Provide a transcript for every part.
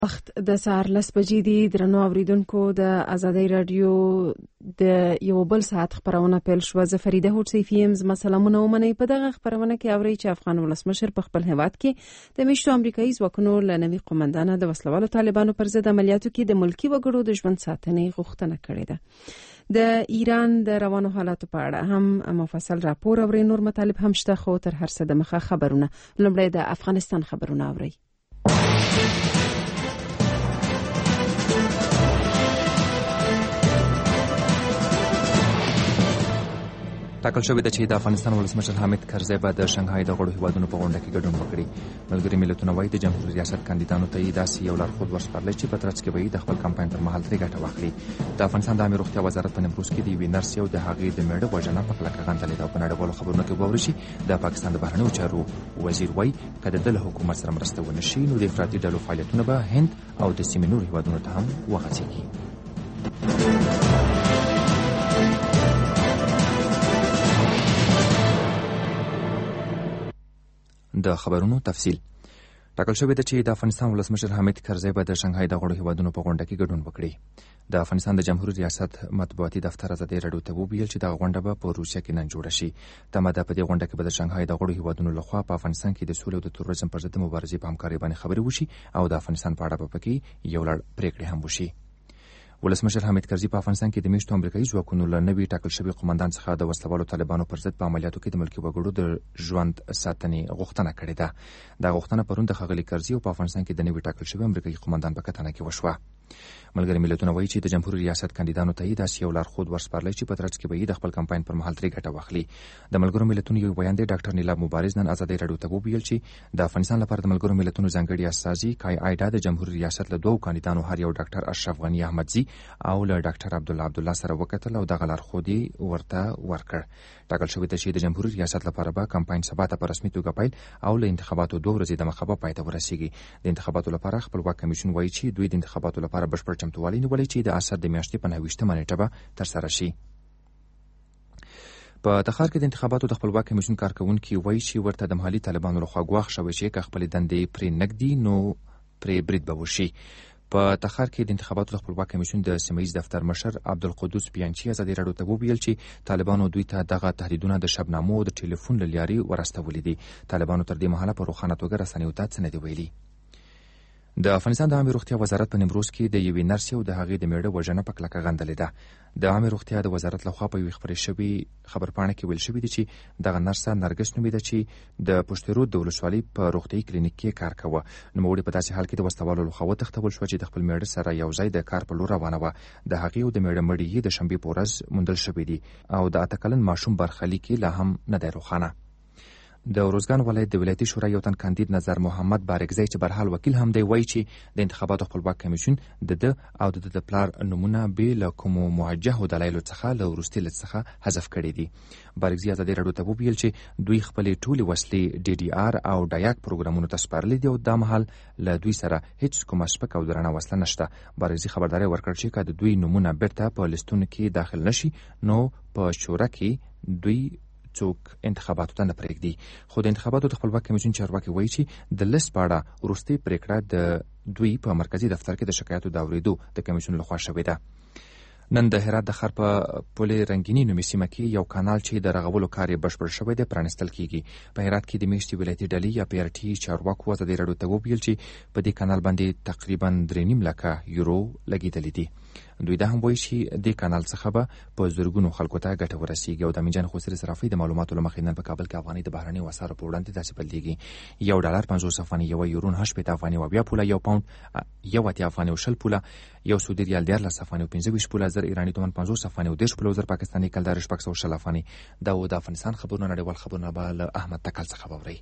وخت د سهار 10 بجې دي. درنو اوریدونکو، د ازادۍ رادیو د یو بل ساعت خبرونه پیل شو. زه فریده هوډ یم. زما سلامونه ومنئ. په دغه خبرونه کې اورئ چې افغان ولسمشر په خپل هیواد کې د میشتو امریکایي ځواکونو له نوي قومندانه د وسلوالو طالبانو پر ضد عملیاتو کې د ملکی وګړو د ژوند ساتنې غوښتنه کړې ده. د ایران د روانو حالاتو په اړه هم مفصل راپور اورئ. نور مطالب هم شته، خو تر هر څه د مخه خبرونه. لومړی د افغانستان خبرونه اورئ. ټاکل شوې ده چې د افغانستان ولسمشر حامد کرزی به د شنغهای د غړو هیوادونو په غونډه کې ګډون وکړي. ملګري ملتونه وايي د جمهوریت ریاست کاندیدانو ته یې داسې یو لارښود ورسپارلی چې په ترڅ کې به یې د خپل کمپاین پر مهال ترې ګټه واخلي. د افغانستان د عامه روغتیا وزارت په نیمروز کې د یوې نرسې او د هغې د میړه وژنه په کلکه غندلې ده. په نړیوالو خبرونو کې واورئ چې د پاکستان د بهرنیو چارو وزیر وايي که د ده له حکومت سره مرسته ونه شي نو د افراطي ډلو فعالیتونه به هند او د سیمې نورو هیوادونو ته هم وغځېږي. د خبرونو تفصیل. ټاکل شوې ده چې د افغانستان ولسمشر حامد کرزی به د شنغهای د غړو هیوادونو په غونډه کې ګډون وکړي. د افغانستان د جمهوریت ریاست مطبوعاتي دفتر ازادۍ راډیو ته وویل چې دغه غونډه به په روسیه کې نن جوړه شي. تمه ده په دې غونډه کې به د شنغهای د غړو هیوادونو لخوا په افغانستان کې د سولې او د تروریزم پر ضد مبارزې په همکارۍ باندې خبرې وشي او د افغانستان په اړه به پکې یو لړ پریکړې هم وشي. ولسمشر حامد کرزی په افغانستان کې د میشتو امریکایي ځواکونو له نوي ټاکل شوي قومندان څخه د وسلوالو طالبانو پر ضد په عملیاتو کې د ملکي وګړو د ژوند ساتنې غوښتنه کړې ده. دا غوښتنه پرون د ښاغلي کرزي او په افغانستان کې د نوي ټاکل شوي امریکایي قومندان په کتنه کې وشوه. ملګري ملتونه وایي چې د جمهوریت ریاست کاندیدانو ته یې داسې یو لارښود ورسپارلی چې په ترڅ کې به یې د خپل کمپاین پر مهال ترې ګټه واخلي. د ملګرو ملتونو یو بیان دی. ډاکټر نیلاب مبارز نن ازادۍ راډیو ته وویل چې د افغانستان لپاره د ملګرو ملتونو ځانګړي استازي کای ایډا د جمهوریت ریاست له دوو کاندیدانو هر یو ډاکټر اشرف غنی احمدزي او له ډاکټر عبدالله سره وکتل او دغه لارښود یې ورته ورکړ. ټاکل شوې ده چې د جمهوریت ریاست لپاره به کمپاین سبا ته په رسمي توګه پیل او له انتخاباتو 2 ورځې دمخه به پای ته ورسیږي. د انتخاباتو لپاره خپلواک کمیسیون وایي چې دوی د انتخاباتو لپاره بشپړ چمتووالی نیولی چې د اسد د میاشتې په 29مه نیټه به ترسره شي. په تخار کې د انتخاباتو د خپلواک کمیسیون کارکونکي وایي چې ورته د محلي طالبانو لخوا ګواښ شوی چې که خپلې دندې پرې نږدي نو پرې برید به وشي. په تخار کې د انتخاباتو د خپلواک کمیسیون د سیمه‌ییز دفتر مشر عبدالقدوس بیانچي ازادۍ راډیو ته وویل چې طالبانو دوی ته دغه تهدیدونه د شبنامو او د ټلیفون له لارې ورستولي دي. طالبانو تر دې مهاله په روښانه توګه رسنیو ته څه نه دي ویلي. د افغانستان د عامه روغتیا وزارت په نیمروز کې د یوې نرسې او د هغې د میړه وژنه په کلکه غندلې ده. د عامه روغتیا د وزارت لخوا په یوې خپرې شوې خبرپاڼه کې ویل شوي دي چې دغه نرسه نرګس نومېده چې د پشت رود د ولسوالۍ په روغتیایي کلینیک کې کار کاوه. نوموړې په داسې حال کې د وسلوالو لخوا وتښتول شوه چې د خپل میړه سره یو ځای د کار په لور روانه وه. د هغې او د میړه مړي یې د شنبې په ورځ موندل شوي دي او د 8 کلن ماشوم برخلیک یې لا هم نه دی روښانه. د روزګان ولایت د ولایتي شورا یو تن کاندید نظر محمد بارکزی چې برحال وکیل هم دی وایي چې د انتخاباتو خپلواک کمیسیون د ده او د پلار نومونه بې له کومو موجهو دلایلو څخه له وروستي لیست څخه حذف کړي دي. بارکزي ازادۍ راډیو ته وویل چې دوی خپلې ټولې وسلې DDR او ډایاک پروګرامونو ته سپارلي دي او دا مهال له دوی سره هیڅ کومه سپکه او درنه وسله نشته. بارکزي خبرداری ورکړ چې که د دوی نومونه بیرته په لیستونو کې داخل نشي نو په شورا کې دوی څوک انتخاباتو ته نه پرېږدي. خو د انتخاباتو د خپلواک کمیسیون چارواکي وایي چې د لیست په اړه وروستۍ پرېکړه د دوی په مرکزي دفتر کې د شکایاتو د اورېدو د کمیسیون لخوا شوې ده. نن د هرات د ښار په پل رنګیني نومي سیمه کې یو کانال چې د رغولو کار یې بشپړ شوی دی پرانیستل کیږي. په هرات کې د میشتې ولایتي ډلې یا PRT چارواکو ازادۍ راډیو ته وویل چې په دې کانال باندې تقریبا 3.5 لکه یورو لګېدلي دي. دوی دا هم وایي چې دې کانال څخه به په زرګونو خلکو ته ګټه ورسیږي. او د امین جان خسري صرافي د معلوماتو له مخې نن په کابل کې افغاني د بهرنیو اسعارو په وړاندې داسې بدلېږي: $1 50 افغاني، یو یورو 8 افغاني او 20 پوله، یو پاوند 1 افغاني او 20 پوله، یو سعودي ریال 14 افغاني او 25 پوله، زر ایراني تومان 50 افغاني او 10 پوله، زر پاکستاني کلدار 610 افغاني. دا و د افغانستان خبرونه. نړیوال خبرونه به له احمد تکل څخه واورئ.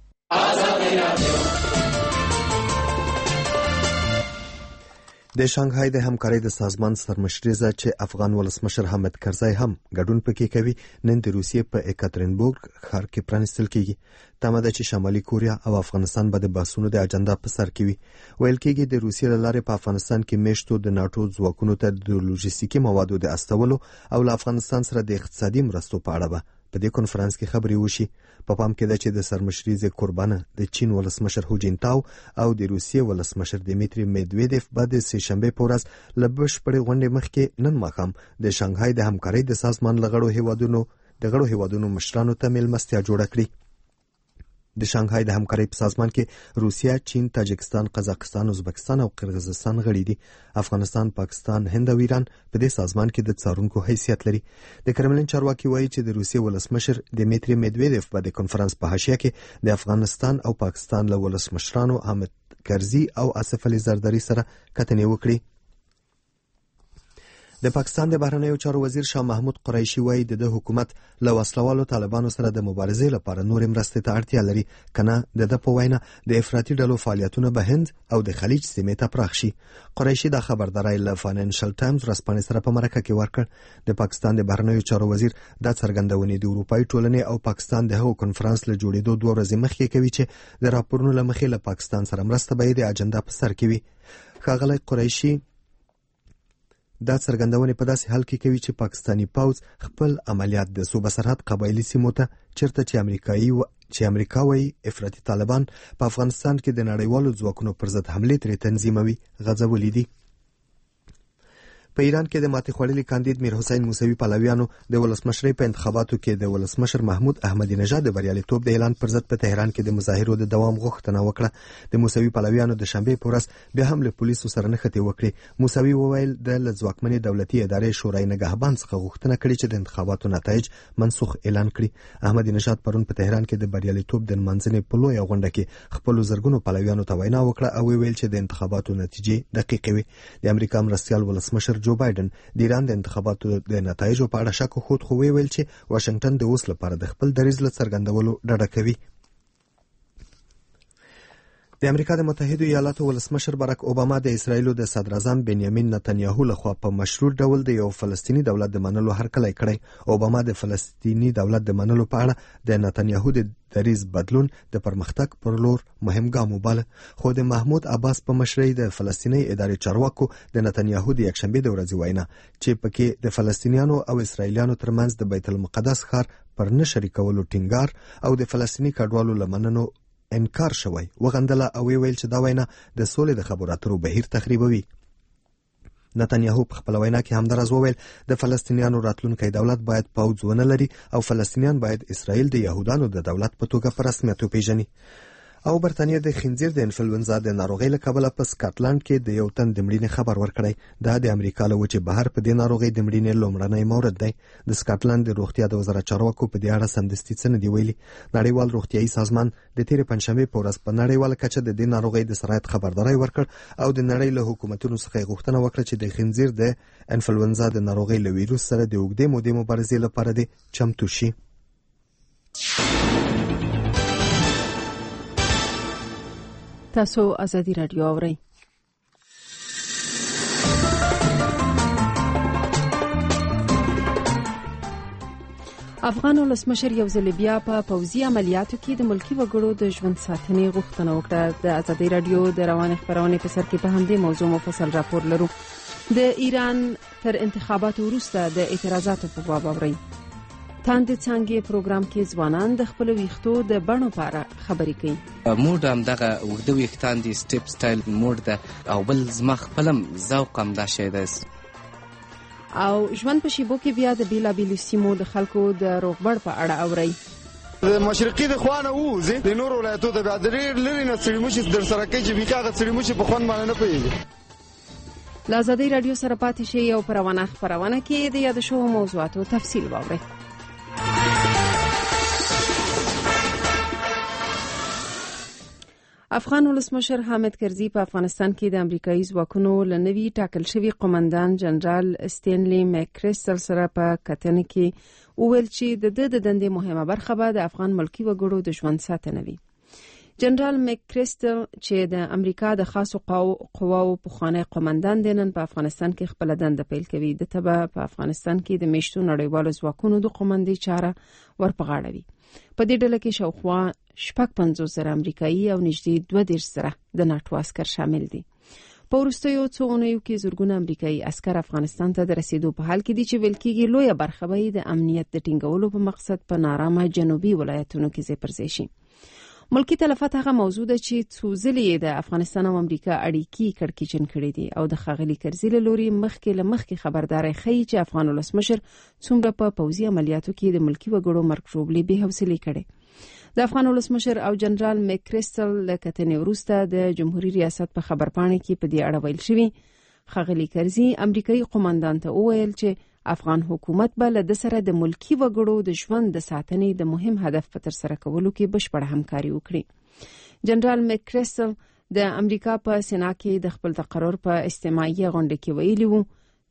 د شانګهای د همکارۍ د سازمان سرمشریزه چې افغان ولسمشر حامد کرزی هم ګډون پکې کوي نن د روسیې په ایکاترینبورګ ښار کې پرانیستل کیږي. تمه ده چې شمالي کوریا او افغانستان به د بحثونو د اجنډا په سر کې وي. ویل کېږي د روسیې له لارې په افغانستان کې میشتو د ناټو ځواکونو ته د لوجستیکي موادو د استولو او له افغانستان سره د اقتصادي مرستو په اړه به په دې کنفرانس کې خبرې وشي. په پام کې ده چې د سرمشریزې قربانه د چین ولسمشر هو جینتاو او د روسیې ولسمشر دیمیتری میدویدف به د سه شنبه په ورځ له بشپړې غونډې مخکې نن ماښام د شانګهای د همکارۍ د سازمان له غړو هیوادونو مشرانو ته میلمستیا جوړه کړي. د شانګهای د همکارۍ په سازمان کې روسیه، چین، تاجکستان، قزاقستان، ازبکستان او قرغیزستان غړي دي. افغانستان، پاکستان، هند او ایران په دې سازمان کې د څارونکو حیثیت لري. د کرملین چارواکي وایي چې د روسیې ولسمشر دیمیتری میدویدف به د کنفرانس په حاشیه کې د افغانستان او پاکستان له ولسمشرانو حامد کرزي او آصف علي زرداري سره کتنې وکړي. د پاکستان د بهرنیو چارو وزیر شاه محمود قریشي وایي د حکومت له وسلوالو طالبانو سره د مبارزې لپاره نورې مرستې ته اړتیا لري، کنه د په وینا د افراطي ډلو فعالیتونه به هند او د خلیج سیمې ته پراخ شي. قریشي دا خبرداري له فاینانشل ټایمز ورځپاڼې سره په مرکه کې ورکړ. د پاکستان د بهرنیو چارو وزیر دا څرګندونې د اروپאי ټولنې او پاکستان د هغو کنفرانس له جوړېدو 2 ورځې مخکې کوي چې د راپورونو له مخې له پاکستان سره مرسته به د اجنډا په سر کې وي. ښاغلی قریشي دا څرګندونه په داسې حال کې کوي چې پاکستانی پوځ خپل عملیات د صوبه سرحد قبایلی سیمو ته چیرته چې امریکا وایي افراطي طالبان په افغانستان کې د نړیوالو ځواکونو پر ضد حملې ترې تنظیموي غځولې دي. په ایران کې د ماتې خوړلي کاندید میر حسین موسوي پلویانو د ولسمشرۍ په انتخاباتو کې د ولسمشر محمود احمدي نژاد د بریالیتوب د اعلان پر ضد په تهران کې د مظاهرو د دوام غوښتنه وکړه. د موسوي پلویانو د شنبې په ورځ بیا هم له پولیسو سره نښتې وکړې. موسوي وویل د ځواکمنې دولتي ادارې شورای نگهبان څخه غوښتنه کړې چې د انتخاباتو نتایج منسوخ اعلان کړي. احمدي نژاد پرون په تهران کې د بریالیتوب د نمانځنې په لویه غونډه کې خپل زرګونو پلویانو ته وینا وکړه او ویل چې د انتخاباتو نتیجې دقیقې وي. د امریکا مرستیال ولسمشر جو بایدن د ایران د انتخاباتو د نتایجو په اړه شک خوت خو ویل چې واشنگټن د اوس لپاره د خپل دریځ له څرګندولو ډډه کوي. د امریکا د متحده ایالاتو ولسمشر باراک اوباما د اسرایلو د صدر اعظم بنیامین نتنیاهو لخوا په مشروط ډول د یو فلسطینی دولت د منلو هرکلی کړی. اوباما د فلسطینی دولت د منلو په اړه د نتنیاهو د دریځ بدلون د پرمختګ پر لور مهم ګام وباله. خو د محمود عباس په مشرۍ د فلسطینی ادارې چارواکو د نتنیاهو د یکشنبې د ورځې وینا چې پکې د فلسطینیانو او اسرایلیانو ترمنځ د بیت المقدس ښار پر نه شریکولو ټینګار او د فلسطینی کډوالو لمننو انکار شوی وغندله او ویل چې دا وینا د سولې د خبرو اترو بهیر تخریبوي. نتنیاهو په خپل وینا کې همدارس وویل د فلسطینیانو راتلونکی دولت باید پوځ ونه لري او فلسطینیان باید اسرائیل د یهودانو د دولت په توګه په رسمیت وپیژني. او برتانیه د خنزیر د انفلونزا د ناروغۍ له کبله په سکاټلند کې د یو تن د مړینې خبر ورکړی. دا د امریکا له وچې بهر په دې ناروغۍ د مړینې لومړنی مورد دی. د سکاټلند د روغتیا د وزارت چارواکو په دې اړه سمدستي څه نه دي ویلي. نړیوال روغتیايي سازمان د تېرې پنجشنبې په ورځ په نړیواله کچه د دې ناروغۍ د سرایت خبرداری ورکړ او د نړۍ له حکومتونو څخه غوښتنه وکړه چې د خنزیر د انفلونزا د ناروغۍ له ویروس سره د اوږدې مودې مبارزې لپاره د چمتو شي. تاسو ازادي رادیو اورئ. افغان ولسمشر یو ځل بیا په پوځي عملیاتو کې د ملکی وګړو د ژوند ساتنې غوښتنه وکړه. د ازادي رادیو د روان خبرونې په سر کې په همدې موضوع مفصل راپور لرو. د ایران تر انتخاباتو وروسته د اعتراضاتو په باب اورئ. تاند څنګه پروګرام کې ځوانان د خپل ویښتو د بڼو لپاره خبرې کوي. موډ هم دغه وګړو ویښتان دي سټیپ سټایل موډ ده او بل زما خپلم ذوق هم دا شی ده. او ژوند په شیبو کې بیا د بیلابیلو سیمو د خلکو د روغبړ په اړه اورئ. د مشرقي د خوانه ووځي د نور ولایتو ته بیا درې لري نه سړي مشي در سره کوي چې بیکاغه سړي مشي په خوان باندې نه پوهیږي. له ازادي رادیو سره پاتې شئ او په روانه خبرونه کې د یاد شوو موضوعاتو تفصیل واورئ. افغان ولسمشر حامد کرزي په افغانستان کې د امریکایي ځواکونو له نوي ټاکل شوي قومندان جنرال سټینلی میکریسټل سره په کتنه کې وویل چې د دندې مهمه برخه به د افغان ملکی وګړو د ژوند ساتنه وي. جنرال میکریسټل چې د امریکا د خاصو قواو پخوانی قومندان دی نن په افغانستان کې خپل دنده پیل کوي. د تبه په افغانستان کې د میشتو نړیوالو ځواکونو د قومندۍ چاره ورپغاړوي. په دې ډله کې شاوخوا 55,000 امریکایي او نږدې 20,000 د ناتو عسکر شامل دي. په وروستیو څو اونیو کې زرګونه امریکایي عسکر افغانستان ته د رسیدو په حال کې دي چې ویل کېږي لویه برخه به د امنیت د ټینګولو په مقصد په نارامه جنوبي ولایتونو کې ځای پر ځای شي. ملکی تلفات هغه موضوع ده چې څو ځلې د افغانستان او امریکا اړیکې کړکېچن کړې دي او د ښاغلي کرزي له لوري مخکې خبرداری ښیي چې افغان ولسمشر څومره په پوځي عملیاتو کې د ملکی وګړو مرګ ژوبلې بې حوصلې کړي. د افغان ولسمشر او جنرال میکریستل له کتنې وروسته د جمهوریت ریاست په خبرپاڼه کې په دې اړه ویل شوی. ښاغلي کرزي امریکایي قومندان ته وویل چې افغان حکومت به له د سره د ملکی وګړو د ژوند د ساتنې د مهم هدف په ترسره کولو کې بشپړه همکاري وکړي. جنرال میکریستل د امریکا په سنا کې د خپل تقرر په استماعي غونډه کې ویلي وو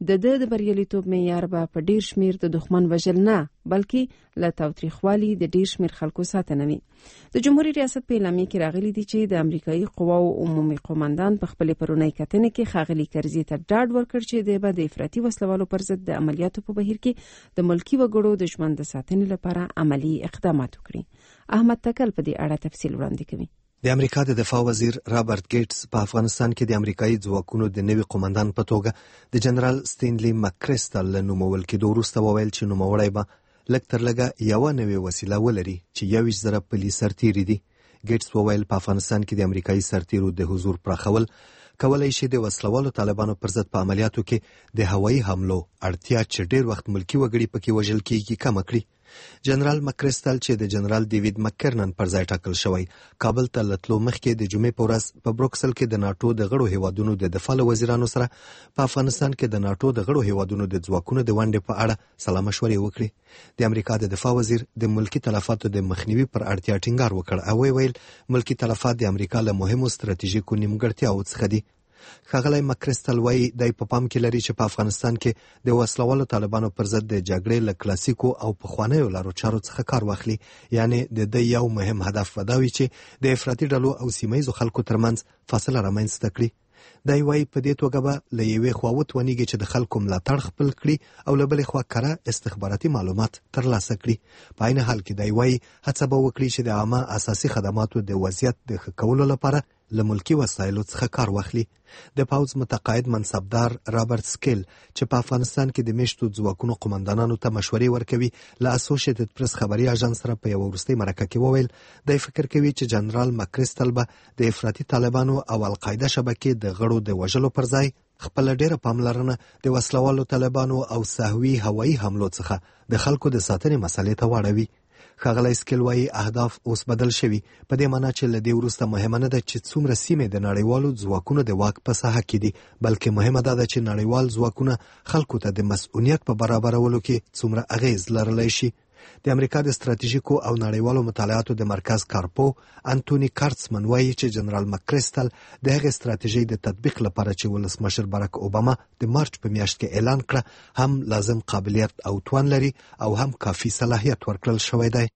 د بریالیتوب معیار به په ډیر شمیر د دښمن وژل نه بلکې له تاوتریخوالي د ډیر شمیر خلکو ساتنه وي. د جمهوریت ریاست په اعلامیه کې راغلي دي چې د امریکایي قواو عمومي قومندان په خپل پرونی کتنې کې ښاغلي کرزي ته ډاډ ورکړ چې د افراطي وسلوالو پر ضد د عملیاتو په بهیر کې د ملکی وګړو د ژوند د ساتنې لپاره عملی اقدامات وکړي. احمد تکل په دې اړه تفصیل وړاندې کوي. د امریکا د دفاع وزیر رابرټ ګیټس په افغانستان کې د امریکایي ځواکونو د نوي قومندان په توګه د جنرال سټینلی مکریستل له نومول کېدو وروسته وویل چې نوموړی به لږ تر لږه یوه نوې وسیله ولري چې 21,000 پلي سرتیري دي. ګیټس وویل په افغانستان کې د امریکایي سرتیرو د حضور پراخول کولای شي د وسلوالو طالبانو پر ضد په عملیاتو کې د هوایي حملو اړتیا چې ډیر وخت ملکی وګړي پکې وژل کېږي کم کړي. جنرال مکریستل چې د جنرال ډیوید مکرنن پر ځای ټاکل شوی کابل ته لتلو مخکې د جمعې په ورځ په بروکسل کې د ناتو د غړو هیوادونو د دفاع وزیرانو سره په افغانستان کې د ناتو د غړو هیوادونو د ځواکونو د ونډې په اړه سلا مشورې وکړي. د امریکا د دفاع وزیر د ملکی تلفاتو د مخنیوي پر اړتیا ټینګار وکړ او ویل ملکی تلفات د امریکا له مهمو ستراتیژیکو نیمګړتیاوو څخه دي. ښاغلی مکریستل وایي دی په پام کې لري چې په افغانستان کې د وسلوالو طالبانو پر ضد د جګړې له کلاسیکو او پخوانیو لارو چارو څخه کار واخلي. یعنی د دې یو مهم هدف دا وي چې د افراطي ډلو او سیمهیزو خلکو ترمنځ فاصله رامنځته کړي. دی وایي په دې توګه به له یوې خوا وتوانیږي چې د خلکو ملاتړ خپل کړي او له بلې خوا کره استخباراتي معلومات ترلاسه کړي. په عین حال کې دی وایي هڅه به وکړي چې د عامه اساسي خدماتو د وضعیت د ښه کولو لپاره له ملکی وسایلو څخه کار واخلي. د پوځ متقاعد منصبدار رابرټ سکیل چې په افغانستان کې د میشتو ځواکونو قومندانانو ته مشورې ورکوي له اسوسییټډ پریس خبري اژانس سره په یو وروستۍ مرکه کې وویل دی فکر کوي چې جنرال مکریستل به د افراطي طالبانو او القاعده شبکې د غړو د وژلو پر ځای خپل ډیره پاملرنه د وسلوالو طالبانو او سهوي هوایي حملو څخه د خلکو د ساتنې مسلې ته واړوي. ښاغلی سکیل وایي اهداف اوس بدل شوي په دې معنی چې له دې وروسته مهمه نه ده چې څومره سیمې د نړیوالو ځواکونو د واک په ساحه کې دي بلکې مهمه ده چې نړیوال ځواکونه خلکو ته د مسؤلیت په برابرولو کې څومره اغیز لرلی شي. د امریکا د ستراتیژیکو او نړیوالو مطالعاتو د مرکز کارپو انټونی کارتسمن وایي چې جنرال مکریستل د هغې ستراتیژۍ د تطبیق لپاره چې ولسمشر باراک اوباما د مارچ په میاشت کې اعلان کړه هم لازم قابلیت او توان لري او هم کافي صلاحیت ورکړل شوی دی.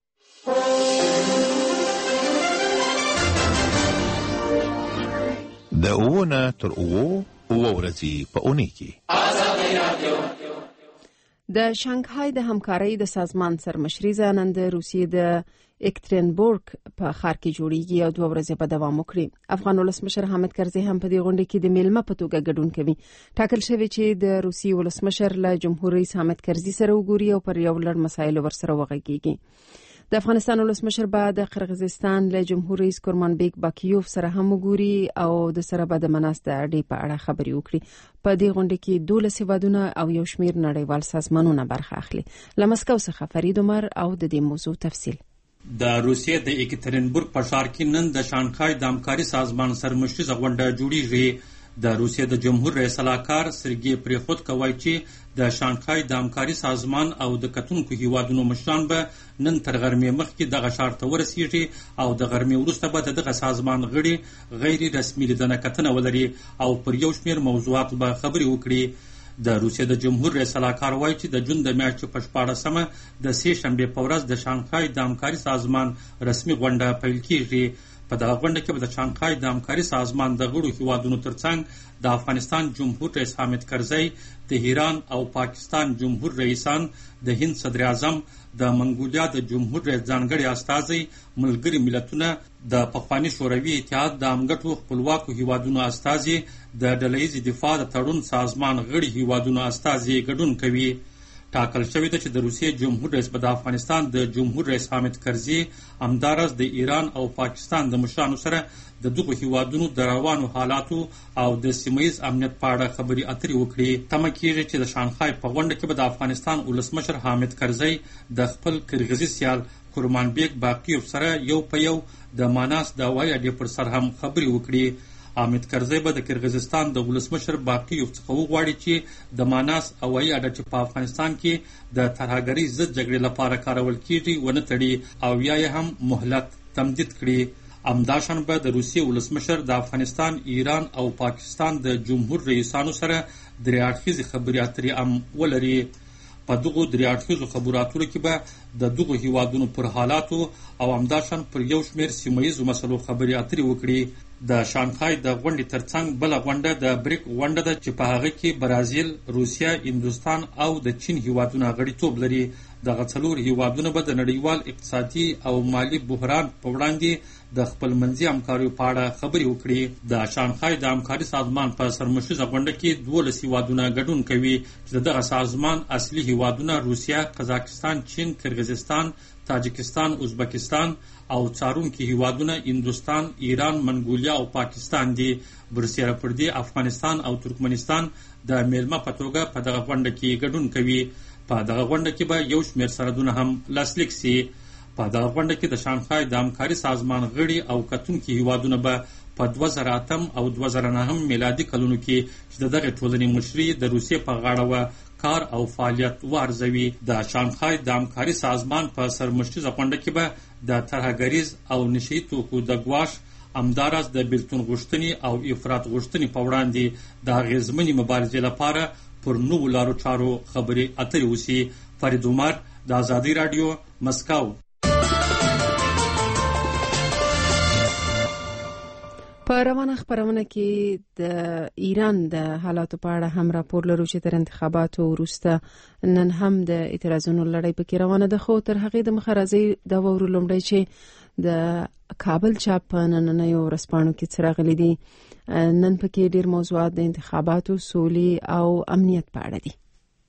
د اوونه تر اوو ورځې په اونۍ کې د شانګهای د همکارۍ د سازمان سرمشریزه نن د روسیې د اکترینبورګ په ښار کې جوړیږي او 2 ورځې به دوام وکړي. افغان ولسمشر حامد کرزي هم په دې غونډه کې د میلمه په توګه ګډون کوي. ټاکل شوی چې د روسیې ولسمشر له جمهور رئیس حامد کرزي سره وګوري او پر یو لړ مسایل ورسره وغږیږي. د افغانستان ولسمشر به د قرغیزستان له جمهور رئیس کورمانبیک باکیوف سره هم وګوري او د سره به د مناست اړې په اړه خبرې وکړي. په دې غونډه کې 12 هیوادونه او یو شمیر نړیوال سازمانونه برخه اخلي. له مسکو څخه فرید عمر او د دې موضوع تفصیل. د روسیې د اکترینبورګ په ښار کې نن د شانګهای د همکاري سازمان سرمشریزه غونډه جوړیږي. د روسیې د جمهور رئیس سلاکار سرګی پریخود کوي چې د شانګهای د همکاري سازمان او د کتونکو هیوادونو مشران به نن تر غرمې مخکې دغه ښار ته ورسیږي او د غرمې وروسته به دغه سازمان غړي غیر رسمي لیدنه کتنه ولري او پر یو شمیر موضوعات به خبرې وکړي. د روسیې د جمهور رئیس سلاکار وایي چې د جون د میاشتې په 14مه د سې شنبې په ورځ د شانګهای د همکاري سازمان رسمي غونډه پیل کیږي. په دغه غونډه کې به د شانګهای د همکاري سازمان د غړو هیوادونو ترڅنګ د افغانستان جمهور رئیس حامد کرزي، د ایران او پاکستان جمهور رئیسان، د هند صدر اعظم، د منګولیا د جمهور رئیس ځانګړي استازي، ملګري ملتونه، د پخواني شوروي اتحاد د همګټو خپلواکو هیوادونو استازي، د ډلهییز دفاع د تړون سازمان غړي هیوادونو استازي ګډون کوي. ټاکل شوې ده چې د روسیې جمهور رئیس به د افغانستان د جمهور رئیس حامد کرزي همداراز د ایران او پاکستان د مشرانو سره د دغو هیوادونو د روانو حالاتو او د سیمهییز امنیت په اړه خبرې اترې وکړي. تمه کېږي چې د شانګهای په غونډه کې به د افغانستان ولسمشر حامد کرزي د خپل کرغزي سیال کرمانبیک باقیوف سره یو په یو د ماناس د هوایي اډې پر سر هم خبرې وکړي. حامد کرزي به د کرغزستان د ولسمشر باقیوف څخه وغواړي چې د ماناس هوایي اډه چې په افغانستان کې د ترهګرۍ ضد جګړې لپاره کارول کیږي ونه تړي او یا یې هم مهلت تمدید کړي. همداشان به د روسیې ولسمشر د افغانستان، ایران او پاکستان د جمهور رئیسانو سره درې اړخیزې خبرې اترې هم ولري. په دغو درې اړخیزو خبرو اترو کې به د دغو هیوادونو پر حالاتو او همداشان پر یو شمېر سیمهییزو مسلو خبرې اترې وکړي. د شانګهای د غونډې ترڅنګ بله غونډه د بریک غونډه ده چې په هغه کې برازیل، روسیه، هندوستان او د چین هیوادونه غړیتوب لري. دغه څلور هیوادونه به د نړیوال اقتصادي او مالي بحران په وړاندې د خپلمنځي همکاریو په اړه خبرې وکړي. د شانګهای د همکاري سازمان په سرمشریزه غونډه کې 12 هیوادونه ګډون کوي چې دغه سازمان اصلي هیوادونه روسیه، قزاقستان، چین، کرغزستان، تاجکستان، ازبکستان او څارونکي هیوادونه هندوستان، ایران، منګولیا او پاکستان دي. برسیره پر دې افغانستان او ترکمنستان د میلمه په توګه په دغه غونډه کې ګډون کوي. په دغه غونډه کې به یو شمېر سرحدونه هم لاسلیک سي. په دغه غونډه کې د شانګهای د همکاري سازمان غړي او کتونکي هیوادونه به په 2008 او 2009 میلادي کلونو کې چې د دغه ټولنې مشري د روسیې په غاړه وه کار او فعالیت وارزوي. د شانګهای د همکاري سازمان په سرمشریزه غونډه کې به د ترهګریز او نشهیي توکو د ګواښ، همداراز د بیلتون غوښتنې او افراط غوښتنې په وړاندې د اغیزمنې مبارزې لپاره پر نوو لارو چارو خبرې اترې وشي. فرید عمر، د ازادۍ راډیو، مسکو. په روانه خبرونه کې د ایران د حالاتو په اړه هم راپور لرو چې تر انتخاباتو وروسته نن هم د اعتراضونو لړۍ پکې روانه ده. خو تر هغې د مخه راځي دا واورو لومړی چې د کابل چاپ په نننیو ورځپاڼو کې څه راغلي دي. نن پکې ډېر موضوعات د انتخاباتو، سولې او امنیت په اړه دي.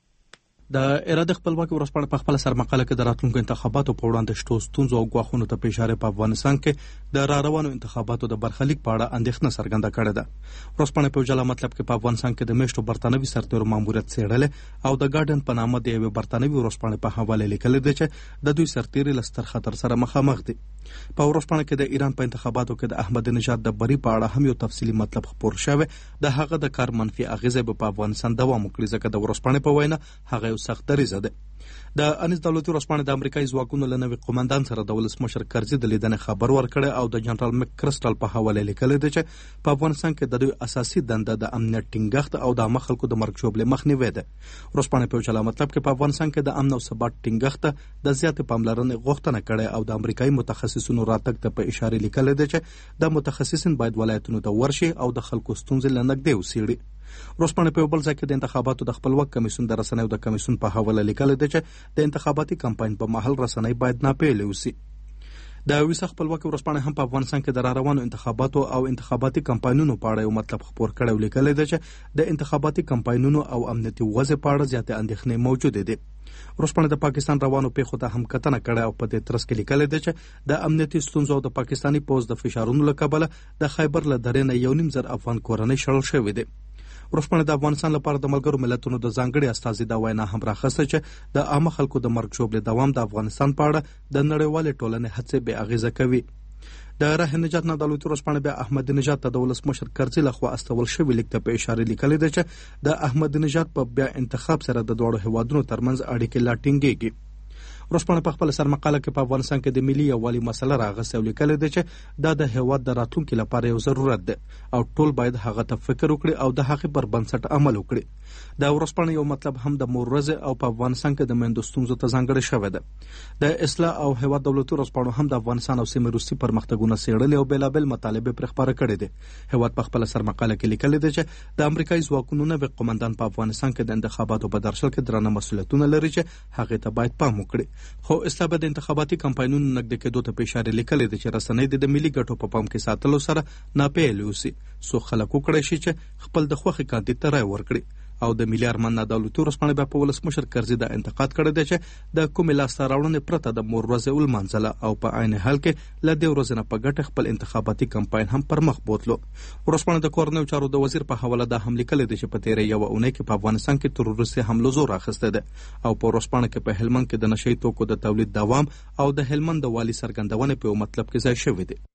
د اراده خپلواکي ورځپاڼه په خپل سرمقاله کې د راتلونکو انتخاباتو په وړاندې شتو ستونزو او ګواښونو ته اشاره په افغانستان کې د راروانو انتخاباتو د برخلیک په اړه اندېښنه څرګنده کړې ده. ورځپاڼه په جلا مطلب کې په افغانستان کې د میشتو برتانوي سرتېرو ماموریت څېړل او د ګارډن په نامه د یوې برتانوي ورځپاڼې په حواله لیکل دي چې د دوی سرتېري له ستر خطر سره مخامخ دي. په ورځپاڼه کې د ایران په انتخاباتو کې د احمد نژاد د بری په اړه هم یو تفصیلي مطلب خپور شوی. د هغه د کار منفي اغیزې په افغانستان دوام وکړي ځکه د ورځپاڼې په وینا هغه یو سخت دریځ ده. د انیس دولتي ورځپاڼه د امریکایي ځواکونو له نوي قومندان سره د ولسمشر کرزي د لیدنې خبر ورکړی او د جنرال مک کرسټل په حواله لیکل دي چې په افغانستان کې د دوی اساسي دنده د امنیت ټینګښت او د عامه خلکو د مرګ ژوبلې مخنیوی ده. ورځپاڼه په جلا مطلب کې په افغانستان کې د امن او ثبات ټینګښت د زیاتې پاملرنې غوښتنه کړې او د امریکایي متخصصینو راتګ ته په اشاره لیکل دي چې د متخصصین باید ولایتونو ته ورشي او د خلکو ستونزې له نږدې وڅېړي. ورځپاڼه په بل ځای کې د انتخاباتو د خپلواک کمیسیون د رسنیو د کمیسیون په حواله لیکل دي چې د انتخاباتي کمپاین په مهال رسنۍ باید ناپیلې وسی. د ویسه خپلواکي ورځپاڼه هم په افغانستان کې د روانو انتخاباتو او انتخاباتي کمپاینونو په اړه یو مطلب خپور کړی او لیکل دي چې د انتخاباتي کمپاینونو او امنیتي وضع په اړه زیاتې اندېښنې موجودې دي. ورځپاڼه د پاکستان روانو پیښو ته هم کتنه کړې او په دې ترڅ کې لیکل دي چې د امنیتي ستونزو او د پاکستاني پوځ د فشارونو له کبله د خیبر له درې نه 1.5 افغان کورنۍ شړل شوې دي. ورځپاڼه د افغانستان لپاره د ملګرو ملتونو د ځانګړي استازي دا وینا هم راخسته چې د عامه خلکو د مرګ ژوبلې دوام د افغانستان په اړه د نړیوالې ټولنې هڅې بې اغیزه کوي. د راه نجات نه دولتي ورځپاڼه بیا احمد نژاد ته د ولسمشر کرزي لخوا استول شوی لیک ته په اشاره لیکل دي چې د احمد نژاد په بیا انتخاب سره د دوه هیوادونو ترمنځ اړیکې لا ټینګېږي. ورځپاڼه په خپل سرمقاله کې په افغانستان کې د ملي یووالي مسله راغسته او لیکل دي چې دا د هیواد د راتلونکي لپاره یو ضرورت ده او ټول باید هغه ته فکر وکړي او د هغې پر بنسټ عمل وکړي. د ورځپاڼې یو مطلب هم د مورزه او په افغانستان کې د میندو ستونزو ته ځانګړی شوی ده. د اصلاح او هیواد دولتي ورځپاڼو هم د افغانستان او سیمې وروستي پرمختګونه څېړلي او بېلابېل مطالبې پرې خپاره کړي دي. هیواد په خپل سرمقاله کې لیکل دي چې د امریکایي ځواکونو نوی قومندان په افغانستان کې د انتخاباتو په درشل کې درانه مسؤلیتونه لري چې هغې ته باید پام وکړي. خو استابه د انتخاباتي کمپاینونو نږدې کېدو ته په اشاره لیکلې ده چې رسنۍ د ملي ګټو په پام کې ساتلو سره ناپیل اوسي څو خلک وکړی شي چې خپل د خوښې کاندید ته رای ورکړي او د ملي ارمان دولتي ورسپانې بیا په ولسمشر کرزي د انتقاد کړی دی چې د کومې لاسته راوړنې پرته د مور ورځې ولمانځله او په عین حال کې له دې ورځې نه په ګټه خپل انتخاباتي کمپاین هم پر مخ بوتلو. ورسپانې د کورنیو چارو د وزیر په حواله دا هم لیکلی دی چې په تېره یوه اونۍ کې په افغانستان کې تروریستي حملو زور اخیستی دی او په ورسپانې کې په هلمند کې د نشهیي توکو د تولید دوام او د هلمند د والي څرګندونې په یو مطلب کې ځای شوی دی.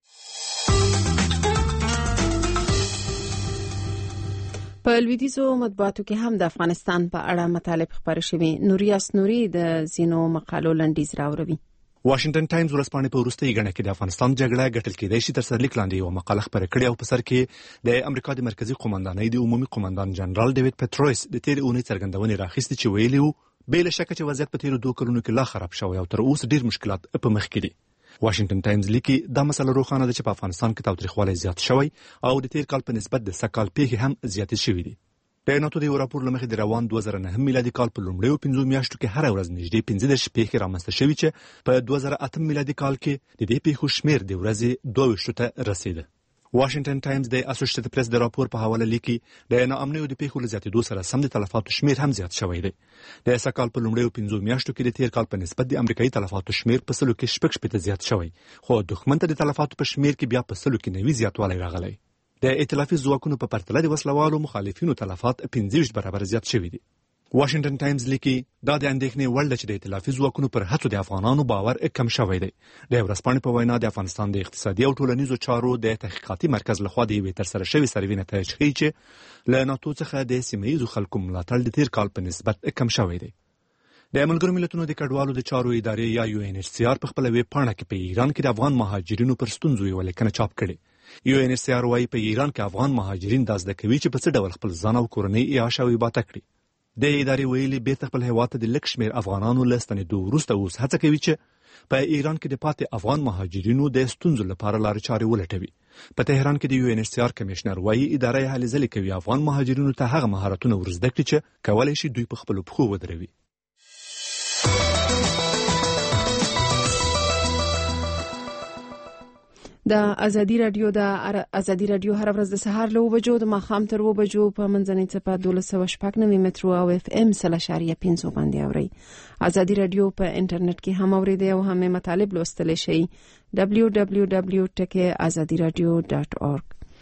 په لویدیځو مطبوعاتو کې هم د افغانستان په اړه مطالب خپاره شوي. نوریاس نوري د زینو مقالو لنډیز راوړي. واشنگټن ټایمز ورځپاڼې په وروستۍ غڼه کې د افغانستان جګړه ګټل کېدای شي تر سرلیک لاندې یو مقاله خپره کړې او په سر کې د امریکا د مرکزی قومندانۍ د عمومي قومندان جنرال ډیوډ پټرویس د تیر اونۍ څرګندونې راخیستې چې ویلي وو بې له شکه چې وضعیت په تیرو 2 کلونو کې لا خراب شوی او تر اوسه ډیر مشکلات په مخ کې دي. واشنگټن ټایمز لیکي دا مسله روښانه ده چې په افغانستان کې تاوتریخوالی زیات شوی او د تیر کال په نسبت د سکهال پیښې هم زیاتې شوې دي. د ناتو د راپور لمخې د روان 2009 میلادي کال په لومړیو 5 میاشتو کې هر ورځ نږدې 15 پیښې رامنځته شوې چې په 2008 میلادي کال کې د دې پیښو شمیر د ورځې 22 ته رسیده. واشنگټن ټایمز د اسوسییټډ پریس د راپور په حواله لیکي د ناامنیو د پیښو زیاتېدو سره سم د تلفاتو شمیر هم زیات شوی دی. د سکهال په لومړیو 5 میاشتو کې د تیر کال په نسبت د امریکایي تلفاتو شمیر په سلو کې شپږ شپېته زیات شوی خو دښمن ته د تلفاتو په شمیر کې بیا په سلو کې نوي زیاتوالی راغلی. د ائتلافي ځواکونو په پرتله د وسلوالو مخالفینو تلفات 15 برابر زیات شوي دي. واشنگټن ټایمز لیکي دا د اندېښنې وړ ده چې د ائتلافي ځواکونو پر هڅو د افغانانو باور کم شوی دی. د ورځپاڼې په وینا د افغانستان د اقتصادي او ټولنیزو چارو د تحقیقاتي مرکز لخوا د یوې ترسره شوې سروې نتایج ښیي چې له ناتو څخه د سیمه ییزو خلکو ملاتړ د تیر کال په نسبت کم شوی دی. د ملګرو ملتونو د کډوالو د چارو ادارې یا UNHCR په خپل ویب پاڼه کې په ایران کې د افغان مهاجرینو پر ستونزو یو لیکنه چاپ کړې. UNHCR وايي په ایران کې افغان مهاجرین د زده کوي چې په څه ډول خپل ځان او کورنۍ عیاش او عبادت کړي. د ادارې ویلي بیرته خپل هیواد ته د لږ شمېر افغانانو له ستنېدو وروسته اوس هڅه کوي چې په ایران کې د پاتې افغان مهاجرینو د ستونزو لپاره لارې چارې ولټوي. په تهران کې د UNHCR کمشنر وايي اداره یې هلې ځلې کوي افغان مهاجرینو ته هغه مهارتونه ورزده کړي چې کولی شي دوی په خپلو پښو ودروي. د ازادي رادیو هر ورځ د سهار له 9 بجو د ماښام تر 2 بجو په منځنۍ څپه 12.9 مترو او FM 0.5 باندې اوري. ازادي رادیو په انټرنیټ کې هم اوریدئ او هم مطالب لوستلی شئ. www.azadiradio.org.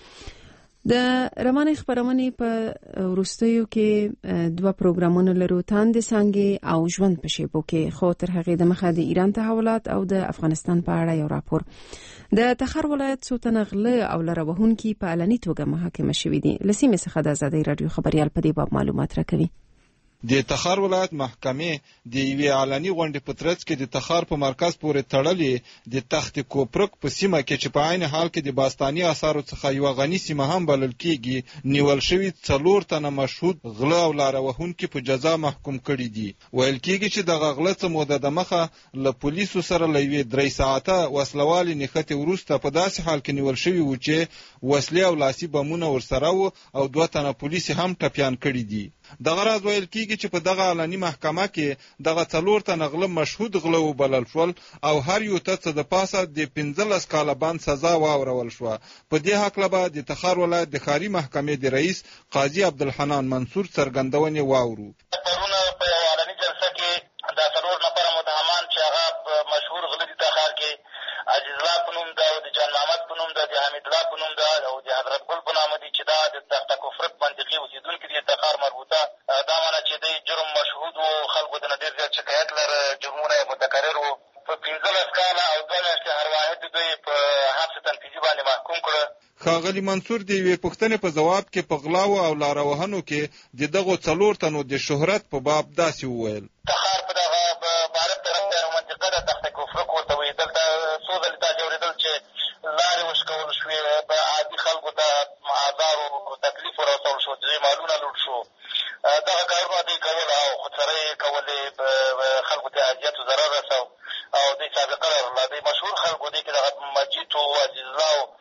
د رمانې خبرونه په وروستیو کې 2 پروګرامونه لرو، تاند څنګه او ژوند په شیبو کې، خو تر هغه د مخه د ایران تحولات او د افغانستان په اړه یو راپور. د تخار ولایت څو تنه غله او لروهونکي په علني توګه محاکمه شوي دي. لسیمه څخه د ازادي رادیو خبريال په دې باب معلومات راکوي. د تخار ولایت محکمې د یوې علني غونډې په ترڅ کې د تخار په مرکز پورې تړلې د تخت کوپرک په سیمه کې چې په عین حال کې د باستاني آثارو څخه یو غني سیمه هم بلل کېږي نیول شوي 4 تنه مشهود غله او لاروهونکي په جزا محکوم کړي دي. ویل کېږي چې د غله څه موده د مخه له پولیسو سره له یوې 3 ساعته وسلوالې نښتې وروسته په داسې حال کې نیول شوي و چې وسلې او لاسي بمونه ورسره وو او 2 تنه پولیس هم ټپیان کړي دي. دغه راز ویل کېږي چې په دغه علني محکمه کې دغه 4 تنه غله مشهود غله وبلل شول او هر یو ته څه د پاسه د 15 کاله باندې سزا واورول شو. په دې حق له د تخار ولایت د خاري محکمې د رئیس قاضي عبدالحنان منصور څرګندونې واورو. پرونه په علني جلسه کې د 4 نفر متهمان چې هغه مشهور غله دي تخار کې عزیز الله په نوم ده او د جان محمد په نوم ده، د حمید الله په نوم ده او د حضرت ګل په نامه دي چې دا د تخت کفرت منطقي اوسیدونکي دي تخار مربوطه. دا معنی چې د جرم مشهود و خلکو د ډېر زیات شکایت لره، جرمونه یې متکرر و. په 15 کاله او 2 میاشتې هر واحد دوی په حبس تنفیذي باندې محکوم کړه. ښاغلي منصور د یوې پوښتنې په ځواب کې په غلاو او لاروهنو کې د دغو 4 تنو د شهرت په باب داسې وویل. تخار په دغه بارد طرف ته یوه منطقه ده، تخت کفرک ورته وایي. دلته څو ځلې تاسې اورېدل چې لارې وشکول شوې، په عادي خلکو ته آزار او تکلیف ورسول شو، دوی مالونه لوټ شو. دغه کارونه دوی کول او خودسرۍ یې کولې، خلکو ته اذیت او ضرر رسو او دوی سابقه لرله. دوی مشهور خلکو دي کې دغه مجید و عزیز الله او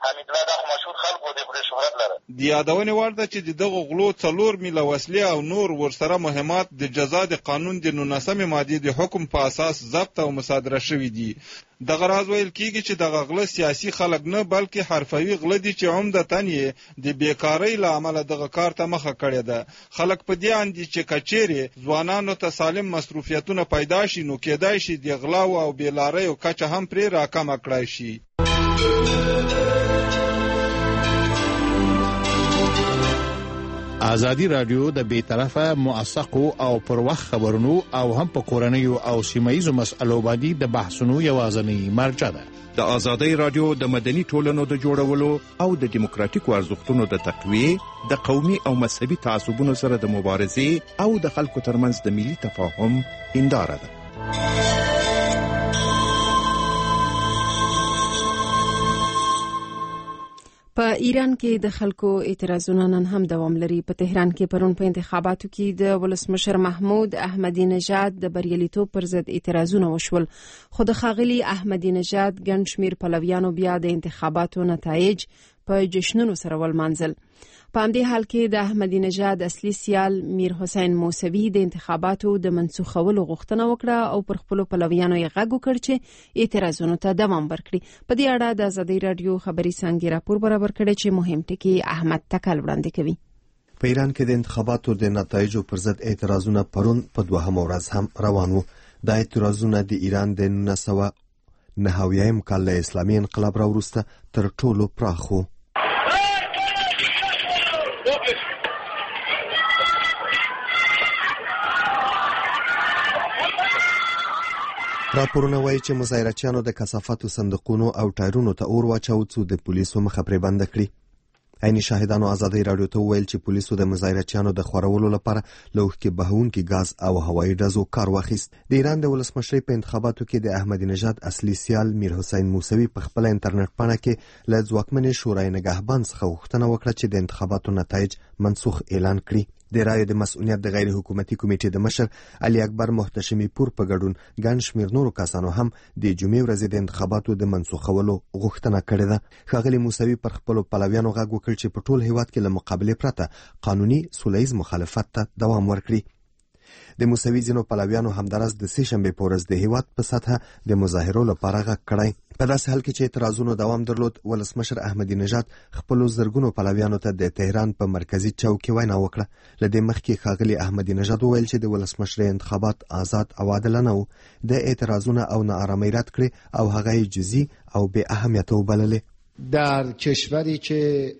حمید الله دا خو مشهور خلک و دی خو ډېر شهرت لره. د یادونې وړ ده چې د دغو غلو 4 میله وسلې او نور ورسره مهمات د جزا د قانون د 19 مادې د حکم په اساس ضبط او مصادره شوي دي. دغه راز ویل کیږي چې دغه غله سیاسي خلک نه بلکې حرفوي غله دي چې عمدتاً یې د بیکارۍ له امله دغه کار ته مخه کړې ده. خلک په دې اند دي چې کچېرې ځوانانو ته سالم مصروفیتونه پیدا شي نو کېدای شي د غلاو او بېلاریو کچه هم پرې راکمه کړای شي. ازادي رادیو د بیطرفه موثقو او پر وخت خبرونو او هم په کورنیو او سیمایي مسایلو باندې د بحثونو یوازینی مرجع ده. د ازادي رادیو د مدني ټولنو د جوړولو او د دیموکراتیکو ارزښتونو د تقویه، د قومي او مذهبي تعصبونو سره د مبارزې او د خلکو ترمنځ د ملي تفاهم هنداره ده. په ایران کې د خلکو اعتراضونه نن هم دوام لري. په تهران کې پرون په انتخاباتو کې د ولسمشر محمود احمدی نژاد د بریالیتوب پر ضد اعتراضونه وشول، خو د ښاغلي احمدی نژاد ګڼ شمېر پلویانو بیا د انتخاباتو نتایج په جشنونو سره ولمانځل. په همدې حال کې د احمدی نژاد اصلي سیال میر حسین موسوي د انتخاباتو د منسوخولو غوښتنه وکړه او پر خپلو پلویانو یې غږ وکړ چې اعتراضونو ته دوام ورکړي. په دې اړه د ازادي رادیو خبري څانګې راپور برابر کړی چې مهم ټکي احمد تکل وړاندې کوي. په ایران کې د انتخاباتو د نتایجو پر ضد اعتراضونه پرون په 2مه ورځ هم روان وو. دا اعتراضونه د ایران د 1990 کال له اسلامي انقلاب راوروسته تر ټولو پراخ وو. راپورونه وایي چې مظاهرچیانو د کثافاتو صندوقونو او ټایرونو ته اور واچاوه څو د پولیسو مخه پرې بنده کړي. عیني شاهدانو ازادي رادیو ته وویل چې پولیسو د مظاهرچیانو د خورولو لپاره له اوښکې بهونکي ګاز او هوایي ډزو کار واخیست. د ایران د ولسمشرۍ په انتخاباتو کې د احمدی نژاد اصلي سیال میر حسین موسوي په خپل انټرنیټ پاڼه کې له ځواکمنې شورای نگهبان څخه غوښتنه وکړه چې د انتخاباتو نتایج منسوخ اعلان کړي. د رایو د مسؤلیت د غیر حکومتي کمیټې د مشر علي اکبر محتشمي پور په ګډون ګڼ شمېر نورو کسانو هم د جمعې ورځې د انتخاباتو د منسوخولو غوښتنه کړې ده. ښاغلي موسوي پر خپلو پلویانو غږ وکړ چې په ټول هیواد کې له مقابلې پرته قانوني سوله ییز مخالفت ته دوام ورکړي. د موسوي ځینو پلویانو همدارس د سې شنبې په ورځ د هیواد په سطحه د مظاهرو لپاره غږ کړی. په داسې حال کې چې اعتراضونو دوام درلود، ولسمشر احمدی نژاد خپلو زرګونو پلویانو ته د تهران په مرکزي چوک کې وینا وکړه. له دې مخکې ښاغلي احمدی نژاد وویل چې د ولسمشرۍ انتخابات آزاد او عادلانه وو. د اعتراضونه او ناآرامۍ رد کړې او هغه یې جزئی او بې اهمیته وبللې. در کشوری که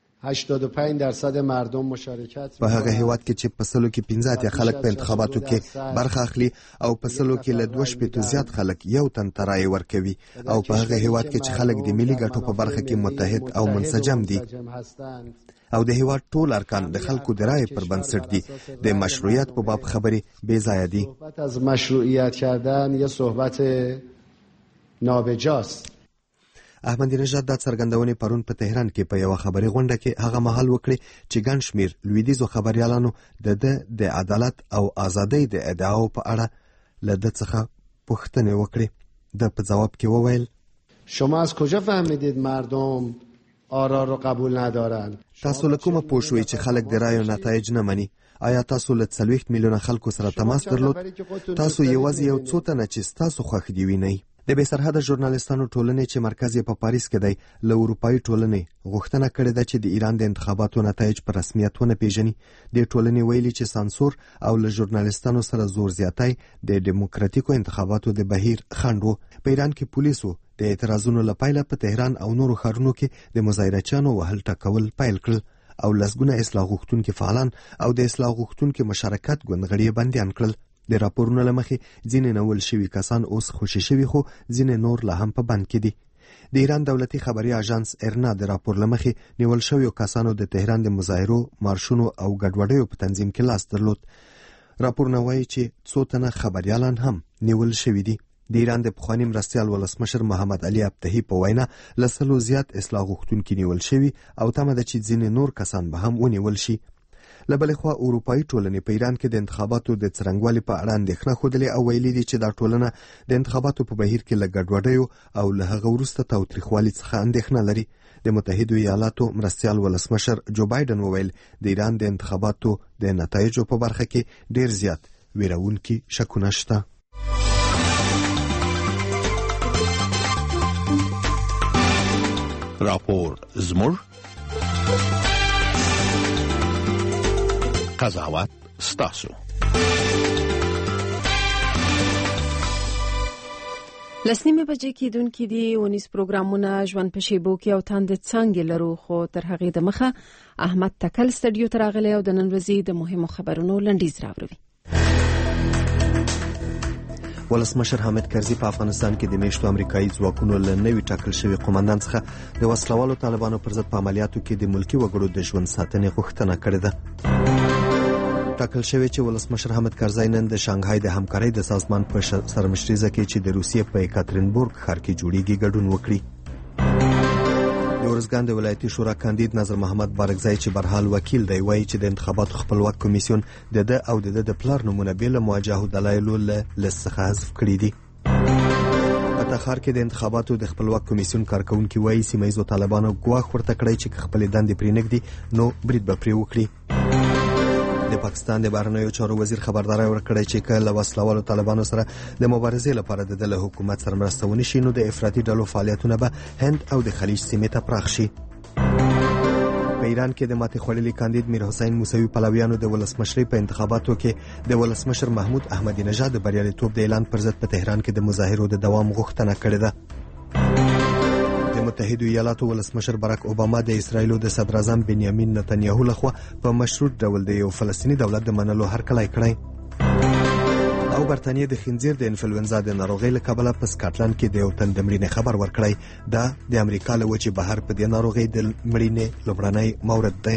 85% مردم مشارکت په هغه هیواد کې چې په سلو کې 15 خلک په انتخاباتو کې برخه اخلي او په سلو کې له 2 زیات خلک یو تن ته رایه ورکوي او په هغه هیواد کې چې خلک د ملي ګټو په برخه کې متحد او منسجم دي او د هیواد ټول ارکان د خلکو د رایې پر بنسټ دي، د مشروعیت په باب خبرې بې ځایه دي. از مشروعیت کردن یه صحبت نابجاست. احمدی نژاد دا څرګندونې پرون په تهران کې په یو خبري غونډه کې هغه مهال وکړي چې ګڼ شمېر لویدیځو خبريالانو د عدالت او ازادۍ د ادعاو په اړه له ده څخه پوښتنې وکړي. د په جواب کې وویل شما از کجا فهمیدید مردم آرا رو قبول ندارن؟ تاسو له کومه پوه شوئ چې خلک د رایو نتایج نه مني؟ آیا تاسو له 40 میلیونه خلکو سره تماس درلود؟ تاسو یوازې یو څو تنه چې ستاسو خوښ دي وینئ. د بې سرحده ژورنالستانو ټولنې چې مرکز یې په پاریس کې دی له اروپایي ټولنې غوښتنه کړې ده چې د ایران د انتخاباتو نتایج په رسمیت ونه پیژني. د ټولنې ویلي چې سانسور او له ژورنالستانو سره زور زیاتی د ډیموکراتیکو انتخاباتو د بهیر خنډ و. په ایران کې پولیسو د اعتراضونو له پیله په تهران او نورو ښارونو کې د مظاهرچیانو وهل ټکول پیل کړل او لسګونه اصلاح غوښتونکي فعالان او د اصلاح غوښتونکي مشارکت ګوندغړي بندیان کړل. د راپورونو له مخې ځینې نیول شوي کسان اوس خوشي شوي خو ځینې نور لا هم په بند کې دي. د ایران دولتي خبري اژانس ارنا د راپور له مخې نیول شویو کسانو د تهران د مظاهرو، مارشونو او ګډوډیو په تنظیم کې لاس درلود. راپورونه وایي چې څو تنه خبريالان هم نیول شوي دي. د ایران د پخواني مرستیال ولسمشر محمد علي ابتهي په وینا له 100 زیات اصلاح غوښتونکي نیول شوي او تمه ده چې ځینې نور کسان به هم ونیول شي. له بلې خوا اروپایي ټولنې په ایران کې د انتخاباتو د څرنګوالي په اړه اندېښنه ښودلې او ویلي دي چې دا ټولنه د انتخاباتو په بهیر کې له ګډوډیو او له هغه وروسته تاوتریخوالي څخه اندېښنه لري. د متحدو ایالاتو مرستیال ولسمشر جو بایدن وویل د ایران د انتخاباتو د نتایجو په برخه کې ډیر زیات ویرونکي شکونه شته. راپور زموږ قضاوت ستاسو. لسنیمه بجې کېدونکې دي ونیس پروګرامونه ژوند په شیبو کې او تاند څنګه لرو، خو تر هغې د مخه احمد تکل سټډیو ته راغلی او د نن ورځې د مهمو خبرونو لنډیز راوړي. ولسمشر حامد کرزي په افغانستان کې د میشتو امریکایي ځواکونو له نوي ټاکل شوي قومندان څخه د وسلوالو طالبانو پر ضد په عملیاتو کې د ملکي وګړو د ژوند ساتنې غوښتنه کړې ده. ټاکل شوی چې ولسمشر حامد کرزي نن د شانګهای د همکارۍ د سازمان په سرمشريزه کې چې د روسیې په یکاترینبورګ ښار کې جوړیږي ګډون وکړي. د ارزګان د ولایتي شورا کاندید نظر محمد بارکزی چې برحال وکیل دی وایي چې د انتخاباتو خپلواک کمیسیون د ده او د پلار نومونه بې له مواجهو دلایلو له لیست څخه حذف کړي دي. په تخار کې د انتخاباتو د خپلواک کمیسیون کارکونکي وایي سیمه ییزو طالبانو ګواښ ورته کړی چې خپلې دندې پرې نږدي نو برید به پرې وکړي. د پاکستان د بهرنیو چارو وزیر خبرداری ورکړی چې کله وسلوالو طالبانو سره د مبارزې لپاره د حکومت سره مرسته ونشي نو د افراطي ډلو فعالیتونه به هند او د خلیج سیمې ته پراخ شي. په ایران کې د ماتې خوړلي کاندید میر حسین موسوي پلویانو د ولسمشرۍ په انتخاباتو کې د ولسمشر محمود احمدی نژاد د بریالیتوب د اعلان پر ضد په تهران کې د مظاهرو د دوام غوښتنه کړې ده. متحدو ایالاتو ولسمشر باراک اوباما د اسرایلو د صدر اعظم بنیامین نتنیاهو لخوا په مشروط ډول د یو فلسطیني دولت د منلو هرکلی کړی. او برتانیې د خنزیر د انفلوئنزا د ناروغۍ له کبله په سکاټلند کې د یو تن د مړینې خبر ورکړی. دا د امریکا له وچې بهر په دې ناروغۍ د مړینې لومړنی مورد دی.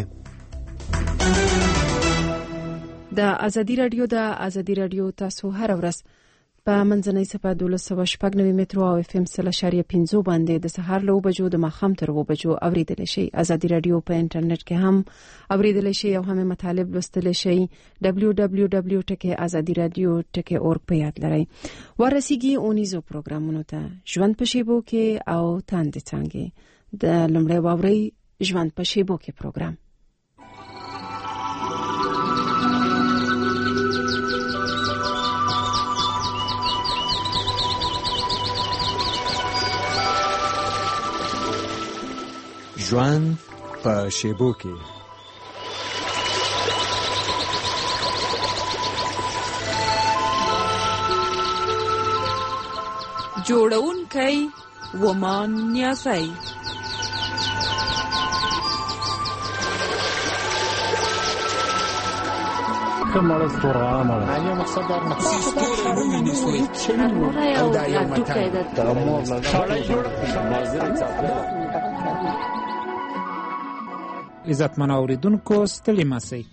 د ازادي راډیو تاسو هر ورځ په منځنۍ صفحه 1296 مترو او FM 3.5 باندې د سهار له 9 بجو د ماښام تر 2 بجو اوریدل شي. ازادي راډیو په انټرنیټ کې هم اوریدل شي او هم مطالب لوستل شي. www.azadiradio.org په یاد لرئ. ورسیږي اونیزو پروګرامونو ته ژوند په شیبو کې او تاند څنګه د لمړی واوري ژوند په شیبو کې پروګرام. ژوند په شیبو کې جوړونکی ومان نیاسي کمال استورانه مال انا مقصد در او دا یو متن تمام عزتمن اوریدونکو ستړي مسئ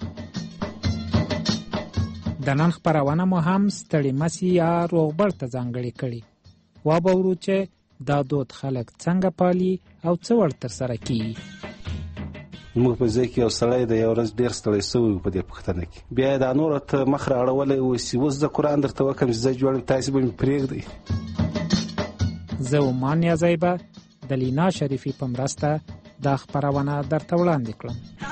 د نن خبرونه مو هم ستړي مسئ یا روغبړ ته ځانګړي کړي و به ورو چې دا دود خلک څنګه پالي او څه ورته سره کوي. موږ په ځکه یو سړی د یو ورځ ډیر ستړی شوی په دې پښتنه کې بیا دا نور ته مخ راړولې او اوس د قران درته وکم چې جوړ تاسو به پرېږدي. زه ومان یا زیبا د لینا شریفی په مرسته دا خبرونه درته وړاندې کړم.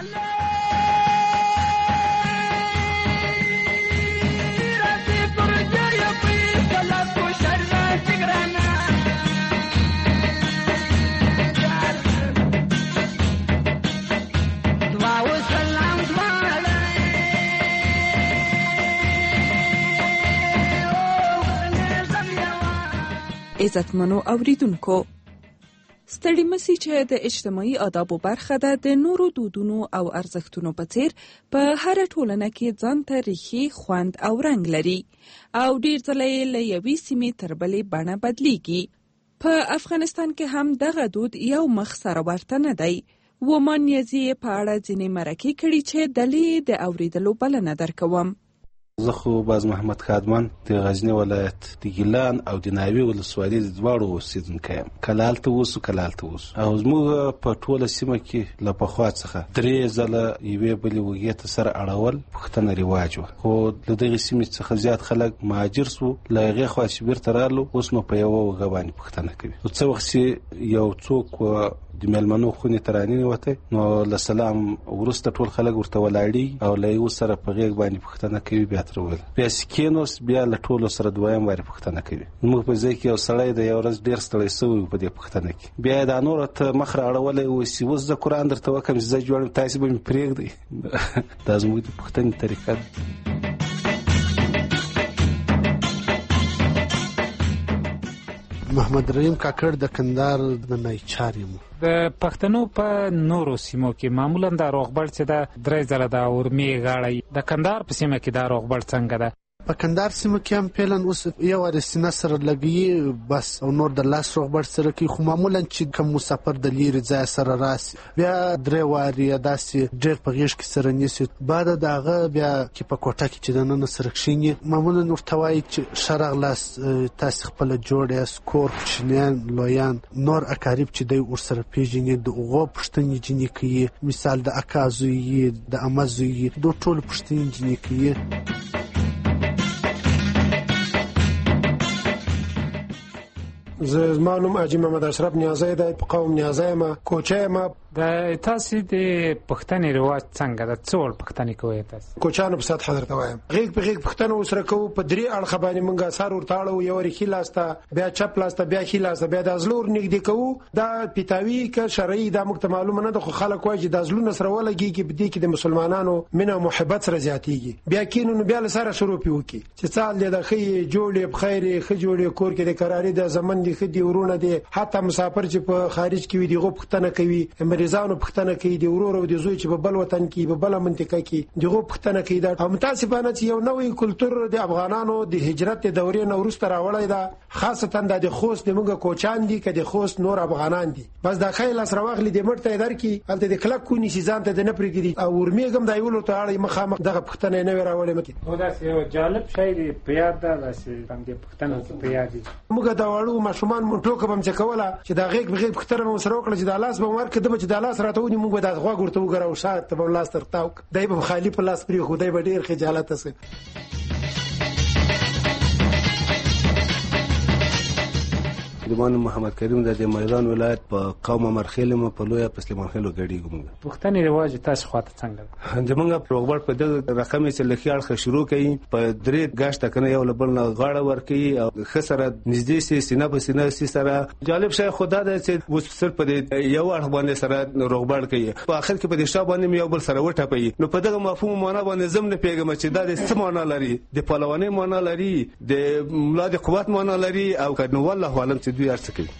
عزتمنو اوریدونکو ستړي مسئ چې د اجتماعي آدابو برخه ده د نورو دودونو او ارزښتونو په څیر په هر ټولنه کې ځان ته ریښې خوند او رنګ لري او ډیر ځله له یوې سیمې تر بلې بڼه بدلیږي. په افغانستان کې هم دغه دود یو مخ سره ورته نه دی. ومانیزي په اړه ځینې مرکې کړي چې دلې د اوریدلو بلنه درکوم. زه خو باز محمد خادمان د غزنی ولایت د ګیلان او د ناوی ولسوالۍ د دواړو اوسیدونکی یم. کله هلته اوسو کله هلته اوسو او زموږ په ټوله سیمه کې له پخوا څخه 3 ځله یوې بلې وږې ته سره اړول پوښتنه رواج وه، خو له دغې سیمې څخه زیات خلک مهاجر سو، له هغې خوا چې بیرته رالو اوس نو په یوه وږه باندې پوښتنه کوي. نو څه وخت چې یو څوک د میلمنو خونې ته راننوتی نو له سلام وروسته ټول خلک ورته ولاړېږي او له یو سره په غېږ باندې پوښتنه کوي، بیا ترې ویل بیا چې کېنوست بیا له ټولو سره دویم وارې پوښتنه کوي. زموږ په ځای کې یو سړی د یو ورځ ډېر ستړی سوی په دې پوښتنه کې، بیا یې دا نوره ته مخ رااړولی اوس اوس زه قرآن درته وکړم چې زه جوړ یم تاسې به مې پرېږدئ. دا زموږ د پوښتنې طریقه ده. محمد رحیم کاکړ د کندهار د نایچار یم. د پښتنو په نورو سیمو کې معمولا د روغبړ چې د 3 ځله د اورمې غاړه، د کندهار په سیمه کې د روغبړ څنګه ده؟ په کندهار سیمه کې هم پیلن اوس یو ارستینه سره لګي بس او نور د لاس روغبړ سره کې، خو معمولا چې کوم مسافر د لیرې ځای سره راسي بیا 3 واري داسې ډېر په غیږ کې سره نیسي، بعد دغه بیا کې په کوټه کې چې د نن سره کښیني معمولا ورته وایي چې شرغ لاس تاسې خپل جوړ یاست، کور کوچنیان لویان نور اقارب چې دی ورسره پیژني د هغو پوښتنې جنې کوي، مثال د اکا زوی د عمه زوی د ټولو پوښتنې جنې کوي. زما نوم حاجي محمد اشرف نیازی دی، په قوم نیازی یم، کوچه یم. د تاسې د پښتنې رواج څنګه ده؟ څه ډول پښتنې کوئ تاسې؟ کوچانو په سطحه درته وایم غیږ په غیږ پښتنه ورسره کوو، په 3 اړخه باندې موږ سر ورته اړوو، یو وارې ښي لاس ته بیا چپ لاس ته بیا ښي لاس ته بیا د زړه ور نږدې کوو. دا پیتاوي که شرعي دا موږ ته معلومه نه ده، خو خلک وایي چې د زړونو سره ولګېږي، په دې کې د مسلمانانو مینه او محبت سره زیاتېږي. بیا کینو نو بیا له سره شروع پې وکړي چې څه حال دی د ښه یې جوړ یې بخیر یې ښه جوړ یې کور کې د کراري د زمن دي ښه دي ورونه دي، حتی مسافر چې په خارج کې وي دغه پوښتنه کوي، مریضانو پوښتنه کوي، د ورور او د زوی چې په بل وطن کې په بل منطقه کې دغه پوښتنه کوي. دا هم متاسفانه چې یو نوې کلچر د افغانانو د هجرت د دورې نه وروسته راوړی دا، خاصتا د خوست د موږ کوچان دي که د خوست نور افغانان دي، بس دا خیل اس راوغلی د مړ ته درکې هلته د کلک کونی شي ځان ته د نه پرېږدي او ورمیږم د یولو ته اړ مخامخ دغه پوښتنه نه راولې مکه. نو دا یو جالب شی دی په یاد ده چې هم دې پوښتنه په یاد دي. موږ دا وړو ماشومان مونږ ټوکه بم چې کوله چې دا غیږ بغیږ پوښتنه مو سره وکړه چې د لاس به ورکړه د چې د لاس راته ونی موږ د غوا ګورته وګراو شاته په لاس ترتاو دای په خالی په لاس پری خدای به ډیر خجالت اسه. د محمد کریم د میدان ولایت په قوم مرخیل په لویه پسلیمان خیلو غړي ګم. پښتني رواج تاسو خواته څنګه د موږ پروګرام په دغه رقم چې لخي اړه شروع کړي په 3 غاشت کنه یو لبل نه غاړه ورکي او خسره نږدې سي سینه په سینه سي سره. جالب شی خدا د چې وسر په یو اړه باندې سره روغبړ کوي، په اخر کې په دې شابه باندې یو بل سره وټپي. نو په دغه مفهوم معنا باندې زم نه پیګم چې دا د څه معنا لري، د پهلواني معنا لري، د ملا د قوت معنا لري او کنه والله علم چې دوی ارڅ کوي.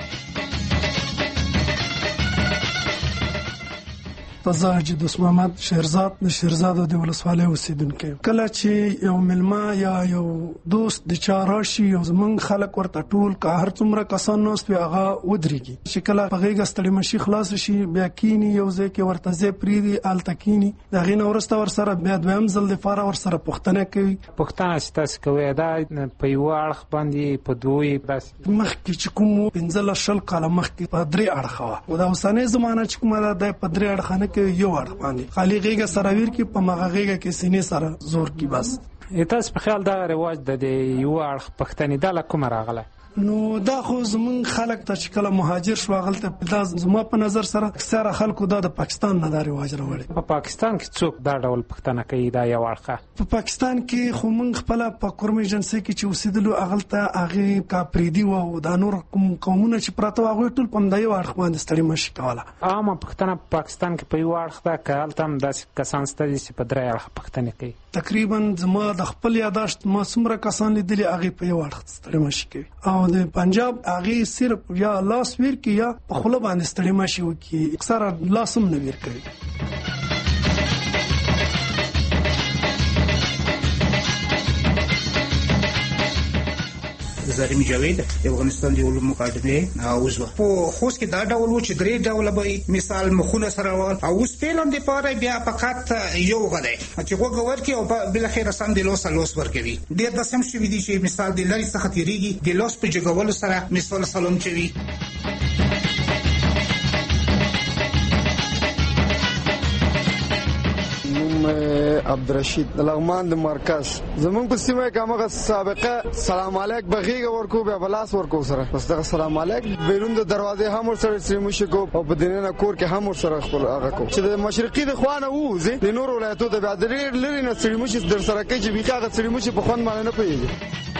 زه حاجي دوست محمد شیرزاد د شیرزاد د ولسوالۍ اوسیدونکی. کله چې یو ملما یا یو دوست د چا راشي او زمونږ خلک ورته ټول که هر څومره کسان ناست وي هغه ودرېږي چې کله په غېږه ستړي مشي خلاص شي بیا کینی یو ځای کې ورته ځای پرېږدي هلته کیني، د هغې نه وروسته ورسره بیا دویم ځل دپاره ورسره پوښتنه کوي. پوښتنه چې تاسو کوئ دا په یوه اړخ باندې په دوی داسې مخکې چې کوم 15 کاله مخکې په 3 اړخه وه او د اوسنۍ زمانه چې کومه ده په 3 اړخه نه یو اړخ باندې خالی غېږه سره ویر کې په مغه غېږه کې سینې سره زور کې. بس تاسو په خیال دا رواج د یو اړخ پښتني دا له کومه راغله؟ نو دا خو زمونږ خلک ته چې کله مهاجر شو هغلته دا زما په نظر سره اکثره خلکو دا د پاکستان نه دا رواج راوړی. په پاکستان کې څوک دا ډول پښتنه کوي دا یو اړخه؟ په پاکستان کې خو موږ خپل په کورم ایجنسي کې چې اوسېدلو هغلته هغه کاپریدي او د نور قومونه چې پراته هغه ټول په دایو اړخ باندې ستړي مشي کوله. عامه پښتنه په پاکستان کې په یو اړخ دا کالته هم داسې کسان ستدي چې په 3 اړخ پښتنه کوي. تقریبا زما د خپل یاداشت ما څومره کسان لیدلي هغه په یو اړخ ستړي مشي کوي او د پنجاب هغه صرف یا لاس ویر کې یا په خله باندې ستړي مشي وکي، اکثره لاسم نه ویر کوي. زرمی جاوید د افغانستان د علومو اکاډمي عضو. په خوست کې دا ډول و چې 3 ډول به مثال مخونه سره ول او اوس پیلم د پاره بیا فقط یو غلې چې وګ ورکی او بل اخر سم د لوس ورکوي. ډیر د سم شوی دي چې مثال د لری څخه تیریږي د لوس په جګولو سره مثال سلام چوي. عبدالرشید د لغمان د مرکز زمون په سیمه کې هغه سابقه سلام علیک بغیګه ورکو به بلاس ورکو سره بس دا سلام علیک بیرون د دروازه هم سره سیمه شکو او په دینه کور کې هم سره خپل هغه کو چې د مشرقي د خوانه وځي د نور ولایتو د بعدري لري نه سیمه شي در سره کې چې بیکاغه سیمه شي په خوان مال نه پیږي.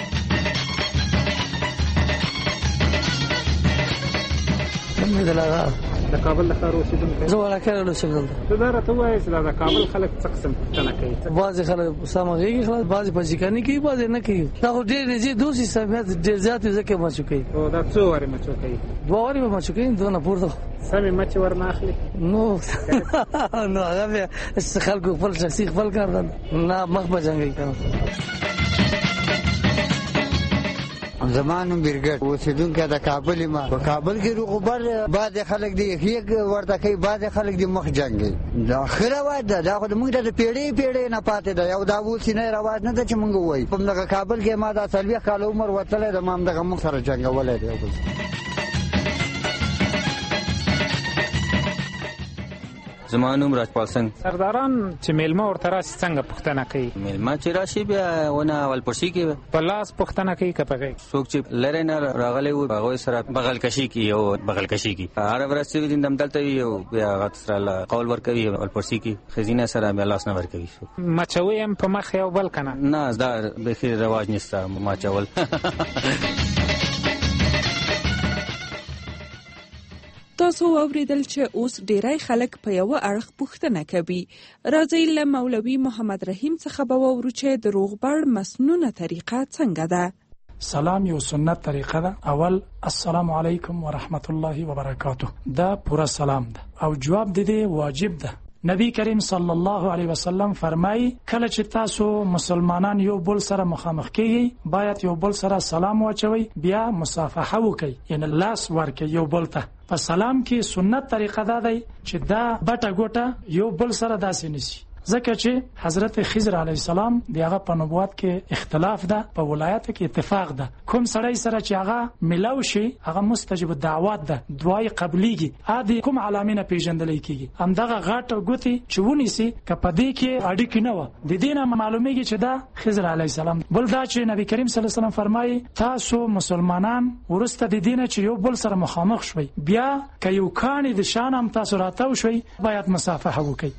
د کابل د ښار اوسیدونکو زه ولا کله اوسېدل دا راته وایي چې د کابل خلک څه قسم پوښتنه کوي. بعضې خلک سمغېږي خلاص بعضې پچیکاني کوي بعضې نه کوي. دا خو ډېر نږدې دوسي سمیت ډېر زیات دی ځکه مچو کوي. دا څو وارې مچو کوي؟ 2 وارې به مچو کوي دونه پورته سمې مچې ورنه اخلي نو هغه بیا خلکو خپل شخصي خپل کار ده نه مخ به جنګوي که زمانو بیرګټ اوسیدونکو د کابل ما په کابل کې روغبر بعد خلک دی یک ورته کوي بعد خلک دی مخ جنگي دا اخره واده دا خو موږ د پیړې نه پاتې دا یو دا اوس نه رواج نه د چې موږ وای په دغه کابل کې ما د 30 کال عمر وتلې د مام دغه مخ سره جنگولې دی. زمانوم راجپال سنگ. سرداران چې میلمه ورته راشي څنګه پوښتنه کوي؟ میلمه چې راشي بیا ونه اول پرسي کوي په لاس پوښتنه کوي که په غېږ څوک چې لرې نه راغلی وي هغوی سره بغل کشي کوي او بغل کشي کوي هره ورځ چې دین دمدلته وي او بیا هغه سره قول ورکوي اول پرسي کوي ښځینه سره بیا لاس نه ورکوي. مچوي هم په مخ یو بل که نه؟ نه دا بیخي رواج نشته مچول. تاسو اوریدل چې اوس ډیری خلک په یو اړخ پوښتنه کوي. راځي له مولوي محمد رحیم څخه به واورو چې د روغبړ مسنونه طریقه څنګه ده. سلام یو سنت طریقه ده. اول السلام علیکم ورحمت الله وبرکاته دا پورا سلام ده او جواب د دې واجب ده. نبی کریم صلی الله علیه وسلم فرمایي کله چې تاسو مسلمانان یو بل سره مخامخ کیږئ باید یو بل سره سلام واچوي بیا مصافحه وکړئ یعنی لاس ورکړئ یو بل ته. په سلام کې سنت طریقه دا دی چې دا بټه ګوټه یو بل سره داسې نسی ځکه چې حضرت خضر علیه السلام دی هغه په نبوت کې اختلاف ده په ولایت کې اتفاق ده کوم سړی سره چې هغه ملاو شي هغه مستجب دعوات ده دعای قبليږي ادي کوم علامه پیژندل کیږي همدغه غټ ګوتی چې ونیسي کپدې کې اړیکې نه و د دینه معلومیږي چې دا خضر علیه السلام بل دا چې نبی کریم صلی الله علیه وسلم فرمایي تاسو مسلمانان ورسته د دینه چې یو بل سره مخامخ شوي بیا که یو کانی د شان هم تاسو راتاو شوي باید مصافحه وکړئ.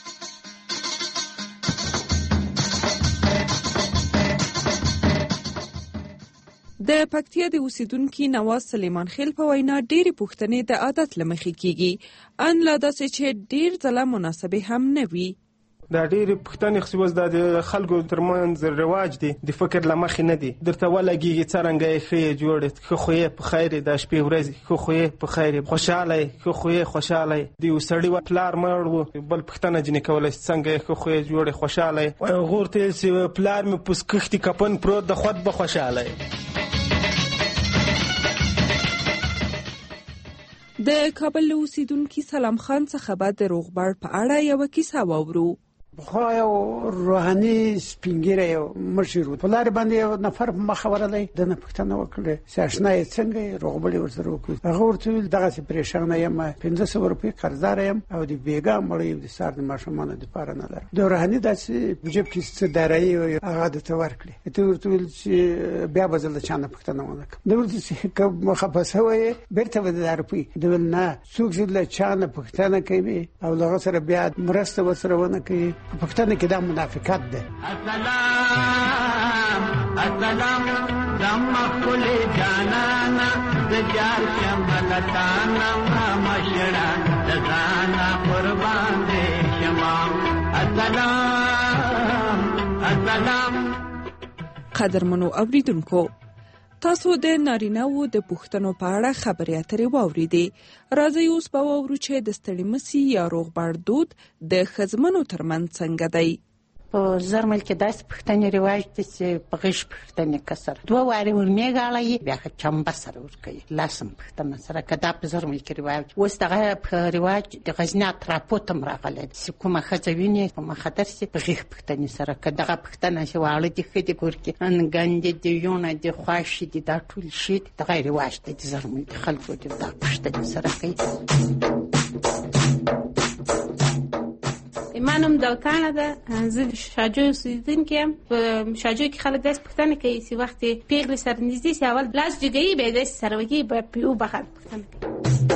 د پکتیا د اوسیدونکو نواز سلیمان خیل په وینا ډېری پوښتنې د عادت لمخې کیږي ان لا داسې چې ډېر ځله مناسبه هم نه وي. دا ډېری پوښتنې خصوص د خلکو ترمنځ رواج دي د فکر لمخې نه دي درته ولګي څنګه یې خې جوړ خو یې په خیر د شپې ورځ خو یې په خیر خوشاله خو یې خوشاله دی وسړی و پلار مړ بل پوښتنه جن کولای څنګه خو یې جوړ خوشاله غورته چې پلار مې پس کښتي کپن پروت د خود به خوشاله. د کابل اوسیدونکو سلام خان څخه به د روغبړ په اړه یو کیسه واورو. بخوا یو روحاني سپینګیره یو مشر په لار باندې یو نفر مخاوره دی د نه پښتنه وکړه چې آشنا یې څنګه روغبړ ورسره وکړ هغه ورته دغه سي پریشان یم 1500 روپۍ قرضدار یم او د بیګا مړی د سار د ماشومان د پاره نه لرم د روحاني داسې جيب کې څه دارایي هغه د تورکړي ته ورته چې بیا بزل د چانه پښتنه ونه د ورته چې کوم مخفصه وي بیرته د روپۍ د نه څوک چې له چانه پښتنه کوي او هغه سره بیا مرسته وسره ونه کوي پښتنه کې دا منافقت ده. السلام دم خپل جانانا د جار شملتانا مشرا د ځانا قربان دې شمام السلام. قدرمنو اوریدونکو تاسو د نارینه‌وو د پوښتنو په اړه خبرې اترې واوریدې. راځئ اوس به واورو چې د ستړي مسي یا روغبړ دود د ښځمنو ترمنځ څنګه دی. په زرمل کې داسې پښتنې رواج دی چې په غش پښتنې کسر 2 وارې ورمیږاړي بیا چمبه سره ورکوي لاسم پښتنه سره کدا په زرمل کې رواج اوس دغه په رواج د غزنی اطرافو تم راغلی چې کومه ښځه ویني په مخدر سي په غش پښتنې سره کداغه پښتنه چې واړه دي خدي کور کې انګند دي یونه دي خواشي دي دا ټول شي د غیر رواج دي زرمل خلکو دي دا پښتنې سره کوي. منم داکانه ده زه شاجوی اوسیدونکی یم. په شاجوی کې خلک داسې پوښتنه کوي چې وختې پیغلې سره نږدې سي اول لاس جګوي بیا یې داسې سره وکړي بیا پرې وبخښه پوښتنه کوي.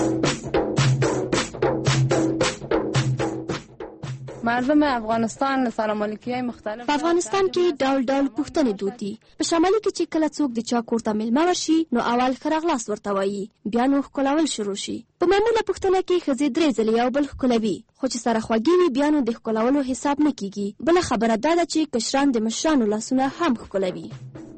مردم افغانستان سلام علیکی‌های مختلف په افغانستان کې ډول ډول پوښتنې دود دي. په شمالي کې چې کله څوک د چا کور ته میلمه ورشي نو اول ښه راغلاست ورته وایي، بیا نو ښکلول شروع شي. په معموله پوښتنه کې ښځې 3 ځلې یو بل ښکلوي، خو چې سره خوږې وي بیا نو د ښکلولو حساب نه کیږي. بله خبره دا ده چې کشران د مشرانو لاسونه هم ښکلوي.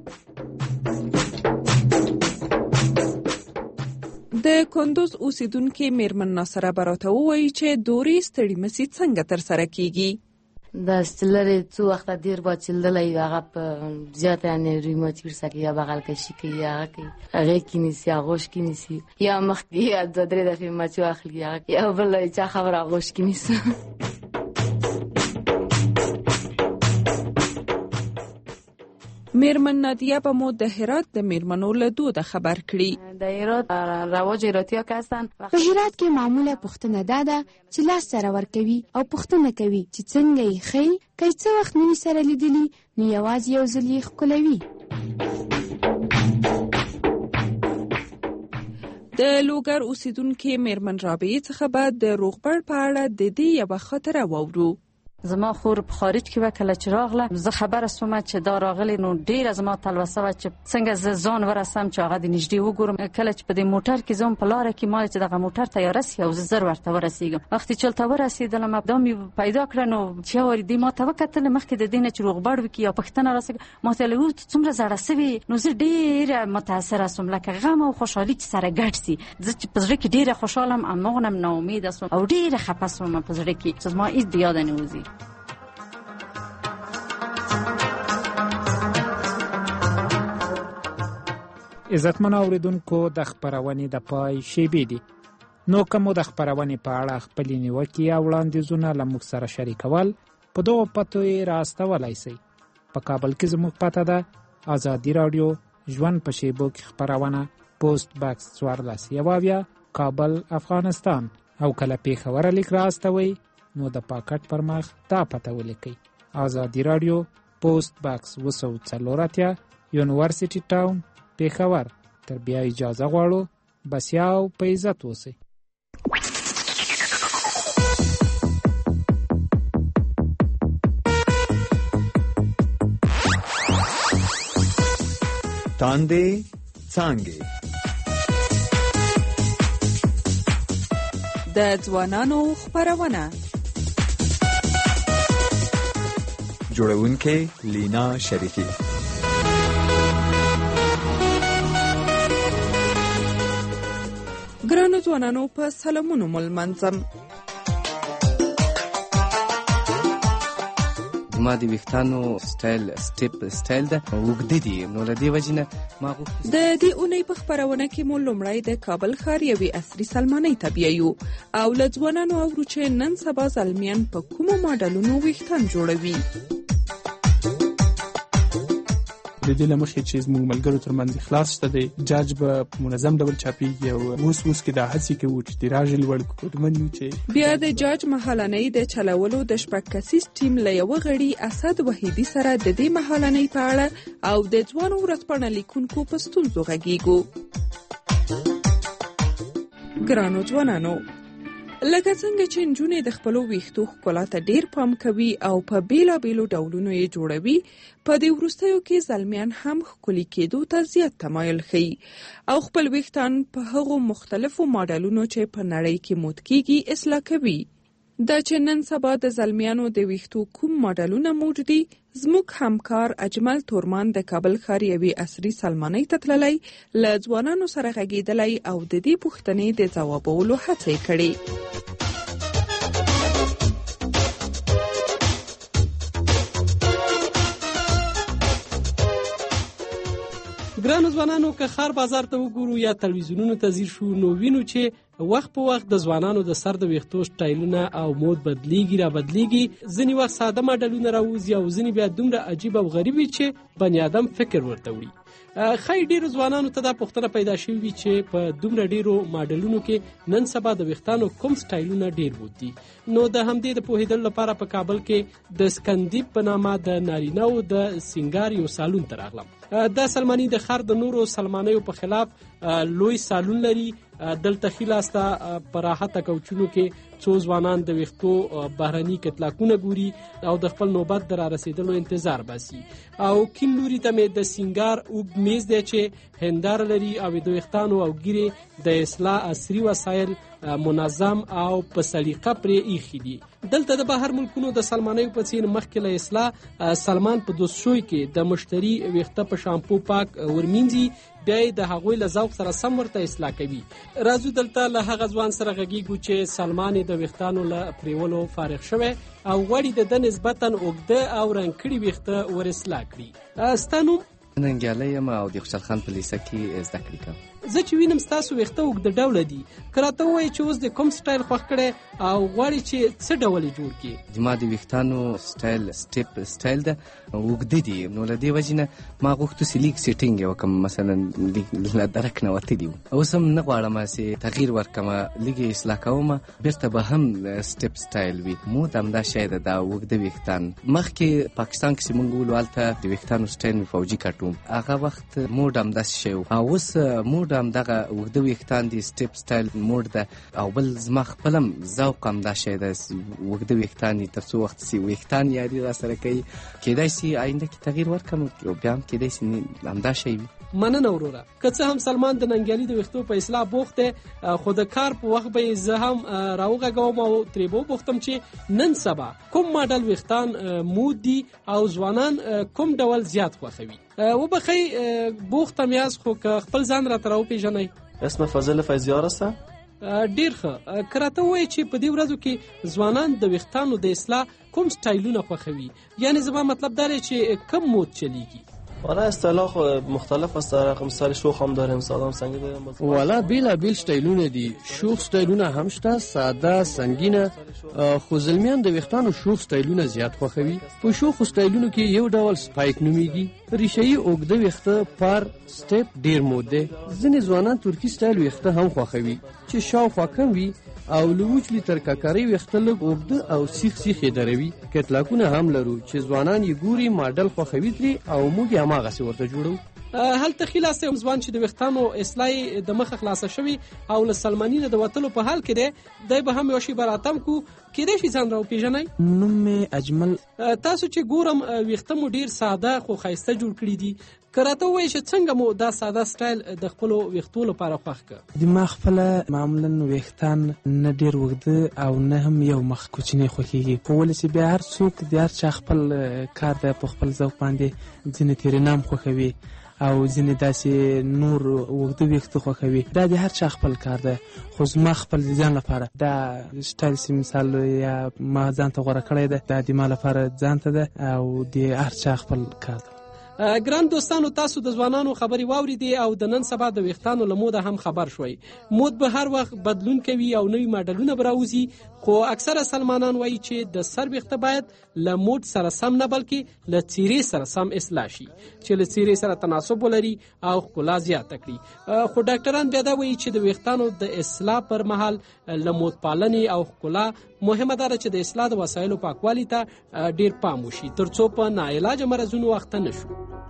د کندوز اوسیدونکو میرمن ناصره براته وایي چې دورې ستړي مسي څنګه تر سره کیږي. د ستلری څو وخت ډیر با چلدلې هغه په زیات یعنی ریموټیر سکه یا بغل کشي کوي هغه کې نسی غوش کې نسی یا مخ یا د درې دفعه مچو اخلي یا بل چا خبره غوش کې نسی. میرمن نادیه به مو د هرات د میرمنو له دوده خبر کړي. د هرات رواج هراتیا کسان په هرات کې معموله پوښتنه ده چې لاس سره ورکوي او پوښتنه کوي چې څنګه یې ښی کای څه وخت نوی سره لیدلی نو یوازې یو ځل یې ښکلوي. د لوګر اوسیدونکو میرمن رابعې څخه به د روغبړ په اړه د دې یوه خاطره واورو. زما خور په خارج کې وکړه چې راغله زه خبره سوم چې دا راغلی نو ډیر زما تلوسه و چې څنګه ز ځان ورسم چې هغه د نږدې وګورم. کله چې په دې موټر کې زوم په لار کې ما چې دغه موټر تیار سي او زر ورته ورسېږم. وختي چې تل ورسېدلم دا مې پیدا کړ نو چې ور دې ما ته وکتل مخکې د دینه چې روغبړ وکي یا پښتنه راسه ما ته له څومره زړه سوي نو زه ډیر متاثر سوم لکه غم او خوشحالي چې سره ګډ سي. زه چې په زړه کې ډیر خوشاله ام نو نا امید سوم او ډیر خپه سوم په زړه کې چې ما هیڅ یاد نه وځي. عزتمن اوریدونکو د خبرونې د پای شیبې دي. نو کوم د خبرونې په اړه خپل نیوکې او وړاندیزونه له موږ سره شریکول په دغه پتو یې راستولای شئ. په کابل کې زموږ پته ده آزادي رادیو ژوند په شیبو کې خبرونه پوسټ باکس 14 کابل افغانستان او کله پیښور لیک راستوي نو د پاکټ پر مخ دا پته ولیکئ آزادي رادیو پوسټ باکس 240 یونیورسيټي ټاون پیښور. تر بیا اجازه غواړو بس یاو په عزت اوسئ. تاندې څانګې د ځوانانو خبرونه جوړونکې لینا شریفی. ګرانو ځوانانو په سلامونو ملمنځم. ما د ویښتانو سټیپ سټایل ده وګړي دي نو لدی وجنه ما د دې اونۍ په خبرونه کې مو لومړی د کابل ښار یوې عصري سلمانۍ طبيعي او لځوانانو او چې نن سبا زلمیان په کومو ماډلونو ویښتان جوړوي. د دې لمخې چې زموږ ملګرو ترمنځ اخلاص شته دی جاج به منظم ډول چاپیږي او اوس کې دا هڅې کوي چې د راج لوړ کوډمن چې بیا د جاج مهالنۍ د چلولو د شپږ کسیز ټیم له یو غړي اسد وحیدی سره د دې مهالنۍ په اړه او د ځوانو ورځپاڼه لیکونکو په ستونزو غږیږو. ګرانو ځوانانو لکه څنګه چې نجونې د خپلو ویښتو ښکلا ته ډیر پام کوي او په بیلابیلو ډولونو یې جوړوي په دې وروستیو کې زلمیان هم ښکلي کېدو ته زیات تمایل ښیي او خپل ویښتان په هغو مختلفو ماډلونو چې په نړۍ کې مود کېږي اصلاح کوي. دا چې نن سبا د زلمیانو د ویښتو کوم ماډلونه موجود دي زموږ همکار اجمل تورمان د کابل ښار یوې عصري سلمانۍ ته تللی له ځوانانو سره غږېدلی او د دې پوښتنې د ځوابولو هڅه یې کړې. ګرانو ځوانانو که ښار بازار ته وګورو یا تلویزیونونو ته ځیر شو نو وینو چې وخت په وخت د ځوانانو د سر د ویښتو سټایلونه او مود بدلیږي را بدلیږي. ځینې وخت ساده ماډلونه راوځي او ځینې بیا دومره عجیب او غریب وي چې بني آدم فکر ورته وړي. خی ډیرو ځوانانو ته دا پوښتنه پیدا شوې وي چې په دومره ډیرو ماډلونو کې نن سبا د ویښتانو کوم سټایلونه ډیر بود دي. نو د همدې د پوهېدلو لپاره په کابل کې د سکندیپ په نامه د نارینه‌و د سینګار یو سالون ته راغلم. دا سلماني د ښار د نورو سلمانیو په خلاف لوی سالون لري. دلته ښي لاسته په راحته کوچونو کې څو ځوانان د ویښتو بهرني کتلاکونه ګوري او د خپل نوبت د رارسېدلو انتظار باسي. او کیڼ لوري ته مې د سینګار اوږد میز دی چې هنداره لري او د ویښتانو او ګیرې د اصلاح عصري وسایل منظم او په سلیقه پرې ایښي دي. دلته د بهر ملکونو د سلمانیو په څیر مخکې له اصلاح سلمان په دوسشوی کې د مشتری ویښته په شامپو پاک ورمینځي، بیا یې د هغوی له ذوق سره سم ورته اصلاح کوي. راځو دلته له هغه ځوان سره غږیږو چې سلمان یې د ویښتانو له پریولو فارغ شوی او غواړي د ده نسبتا اوږده او رنګ کړي ویښته ور اصلاح کړي. ستا نوم؟ ننګیالی یم او د خوشحال خان په لیسه کې زده کړې کوم. زه چې وینم ستاسو ویښته اوږده ډوله دي، که راته ووایې چې اوس د کوم سټایل خوښ کړی او غواړې چې څه ډول یې جوړ کړي؟ زما د ویښتانو سټایل سټیپ سټایل ده، اوږده دي، نو له دې وجې نه ما غوښتو چې لیک سیټینګ یې وکړم، مثلا له درک نه وتلي وو. اوس هم نه غواړم چې تغییر ورکړم، لیک یې اصلاح کوم، بیرته به هم سټیپ سټایل وي. مود همدا شی ده، دا اوږده ویښتان. مخکې پاکستان کې چې موږ ولو هلته د ویښتانو سټایل مې فوجي کټ و، هغه وخت موډ همداسې شی و. اوس موډ همدغه اوږده ویښتان دي، سټیپ سټایل موډ ده. او بل زما خپل هم ذوق همدا شی ده، اوږده ویښتان دي، تر څو وخت چې ویښتان یاري را سره کوي. کیدای شي آینده کې تغییر ورکړم او بیا هم کیدای شي همدا شی وي. مننه وروره. که څه هم سلمان د ننګیالي د ویښتو په اصلاح بوخت دی، خو د کار په وخت به یې زه هم راوغږوم او ترې به وپوښتم چې نن سبا کوم ماډل ویښتان مود دي او ځوانان کوم ډول زیات خوښوي. وبخئ بوختم یاست، خو که خپل ځان راته راوپېژنئ. اسم فضل فیضیار هستم. ډیر ښه. که راته ووایې چې په دې ورځو کې ځوانان د ویښتانو د اصلاح کوم سټایلونه خوښوي، یعنی زما مطلب دا دی چې کم مود چلیږي؟ والا اصطلاح مختلف است. در مثال شوخ هم داریم، ساده هم سنگین داریم. والا بیلا بیل سټایلونه دي، شوخ سټایلونه هم شته، ساده سنگینه. خو زلمیان د ویښتانو شوخ سټایلونه زیات خوښوي. په شوخ سټایلونو کې یو ډول سپایک نومیږي، ریشه‌یي اوږده ویښته پار سټیپ ډیر مود دی. ځینې ځوانان ترکي سټایل ویښته هم خوښوي چې شاوخوا کم وي او له وچلي تر ککرۍ ویښته لږ اوږده او سیخ سیخ یې دروي. کتلاکونه هم لرو چې ځوانان یې ګوري، ماډل خوښوي ترې او موږ یې هماغسې ورته جوړو. هلته ښي لاسته یو ځوان چې د ویښتانو اصلاح د مخه خلاصه شوي او له سلماني نه د وتلو په حال کې دی، دی به هم یوه شېبه راتم کو. کیدای شي ځان راوپېژنئ؟ نوم مې اجمل. تاسو چې ګورم ویښته مو ډېر ساده خو ښایسته جوړ کړي دي، که راته ووایئ چې څنګه مو دا ساده سټایل د خپلو ویښتو لپاره خوښ کړه؟ ما خپله معمولا ویښتان نه ډېر اوږده او نه هم یو مخ کوچنی خوښېږي، خو ولې چې بیا هر څوک د هر چا خپل کار دی، په خپل ذوق باندې ځینې تېرېنام خوښوي او ځینې داسې نور اوږده ویښته خوښوي. دا د هر چا خپل کار دی، خو زما خپل د ځان لپاره دا سټایل چې مثال یا ما ځان ته غوره کړی ده، دا د ما لپاره ځان ته ده او د هر چا خپل کار ده. ګران دوستانو، تاسو د ځوانانو خبرې واوریدې او د نن سبا د ویښتانو له موده هم خبر شوي. مود به هر وخت بدلون کوي او نوي ماډلونه به راوځي، خو اکثره سلمانان وایي چې د سر ویښته باید له مود سره سم نه بلکې له څیرې سره سم اصلاح شي چې له څیرې سره تناسب ولري او ښکلا زیاته کړي. خو ډاکټران بیا دا وایي چې د ویښتانو د اصلاح پر مهال له مود پالنې او ښکلا مهمه ده چې د اصلاح د وسایلو پاکوالي ته ډیر پام وشي ترڅو په ناعلاجه مرضونو اخته نشو.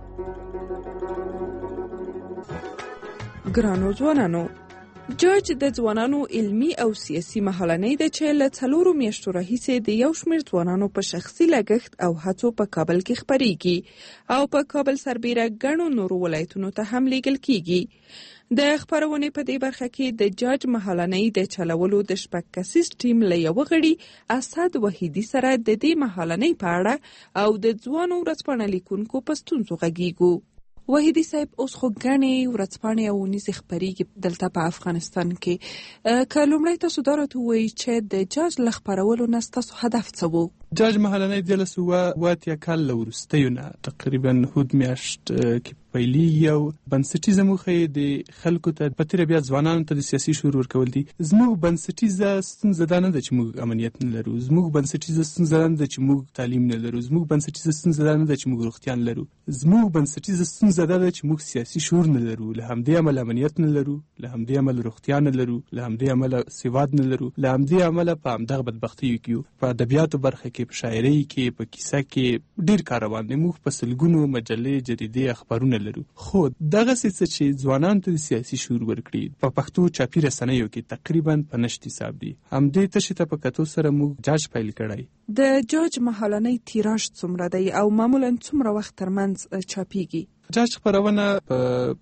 ګرانو ځوانانو، جاج د ځوانانو علمي او سیاسي مهالنۍ ده چې له 4 میاشتو راهیسې د یو شمېر ځوانانو په شخصي لګښت او هڅو په کابل کې خپریږي او په کابل سربیره ګڼو نورو ولایتونو ته هم لیږل کیږي. د خپرونې په دې برخه کې د جاج مهالنۍ د چلولو د 6 کسیز ټیم له یو غړي اسد وحیدي سره د دې مهالنۍ په اړه او د ځوانو ورځپاڼه لیکونکو په ستونزو غږیږو. وحیدي صاحب، اوس خو ګڼې ورځپاڼې او ونیزې خپریږي دلته په افغانستان کې. که لومړی تاسو دا راته ووایئ چې د جاج له خپرولو نه ستاسو هدف څه و؟ جاج مهالنۍ 1980 کال له وروستیو نه تقریبا هود میاشت کې پیلېږي او بنسټیزه موخه یې د خلکو ته په تېره بیا ځوانانو ته د سیاسي شعور ورکول دي. زموږ بنسټیزه ستونزه دا نه ده چې موږ امنیت نه لرو، زموږ بنسټیزه ستونزه دا نه ده چې موږ تعلیم نه لرو، زموږ بنسټیزه ستونزه دا نه ده چې موږ روغتیا نه لرو، زموږ بنسټیزه ستونزه دا ده چې موږ سیاسي شعور نه لرو. له همدې امله امنیت نه لرو، له همدې امله روغتیا نه لرو، له همدې امله سواد نه لرو، له همدې امله په همدغه بدبختیو کې یو. په ادبیاتو برخه کې، په شاعرۍ کې، په کیسه کې ډېر کار روان دی. موږ په سلګونو مجلې، جریدې، اخبارونه لرو. خو دغه څه چې ځوانانو ته د سیاسي شعور ورکړي په پښتو چاپي رسنیو کې تقریبا په نشت حساب دي. همدې تشې ته په کتو سره موږ جاج پیل کړی. د جاج مهالنۍ تیراژ څومره دی او معمولا څومره وخت ترمنځ چاپیږي؟ جاج خپرونه په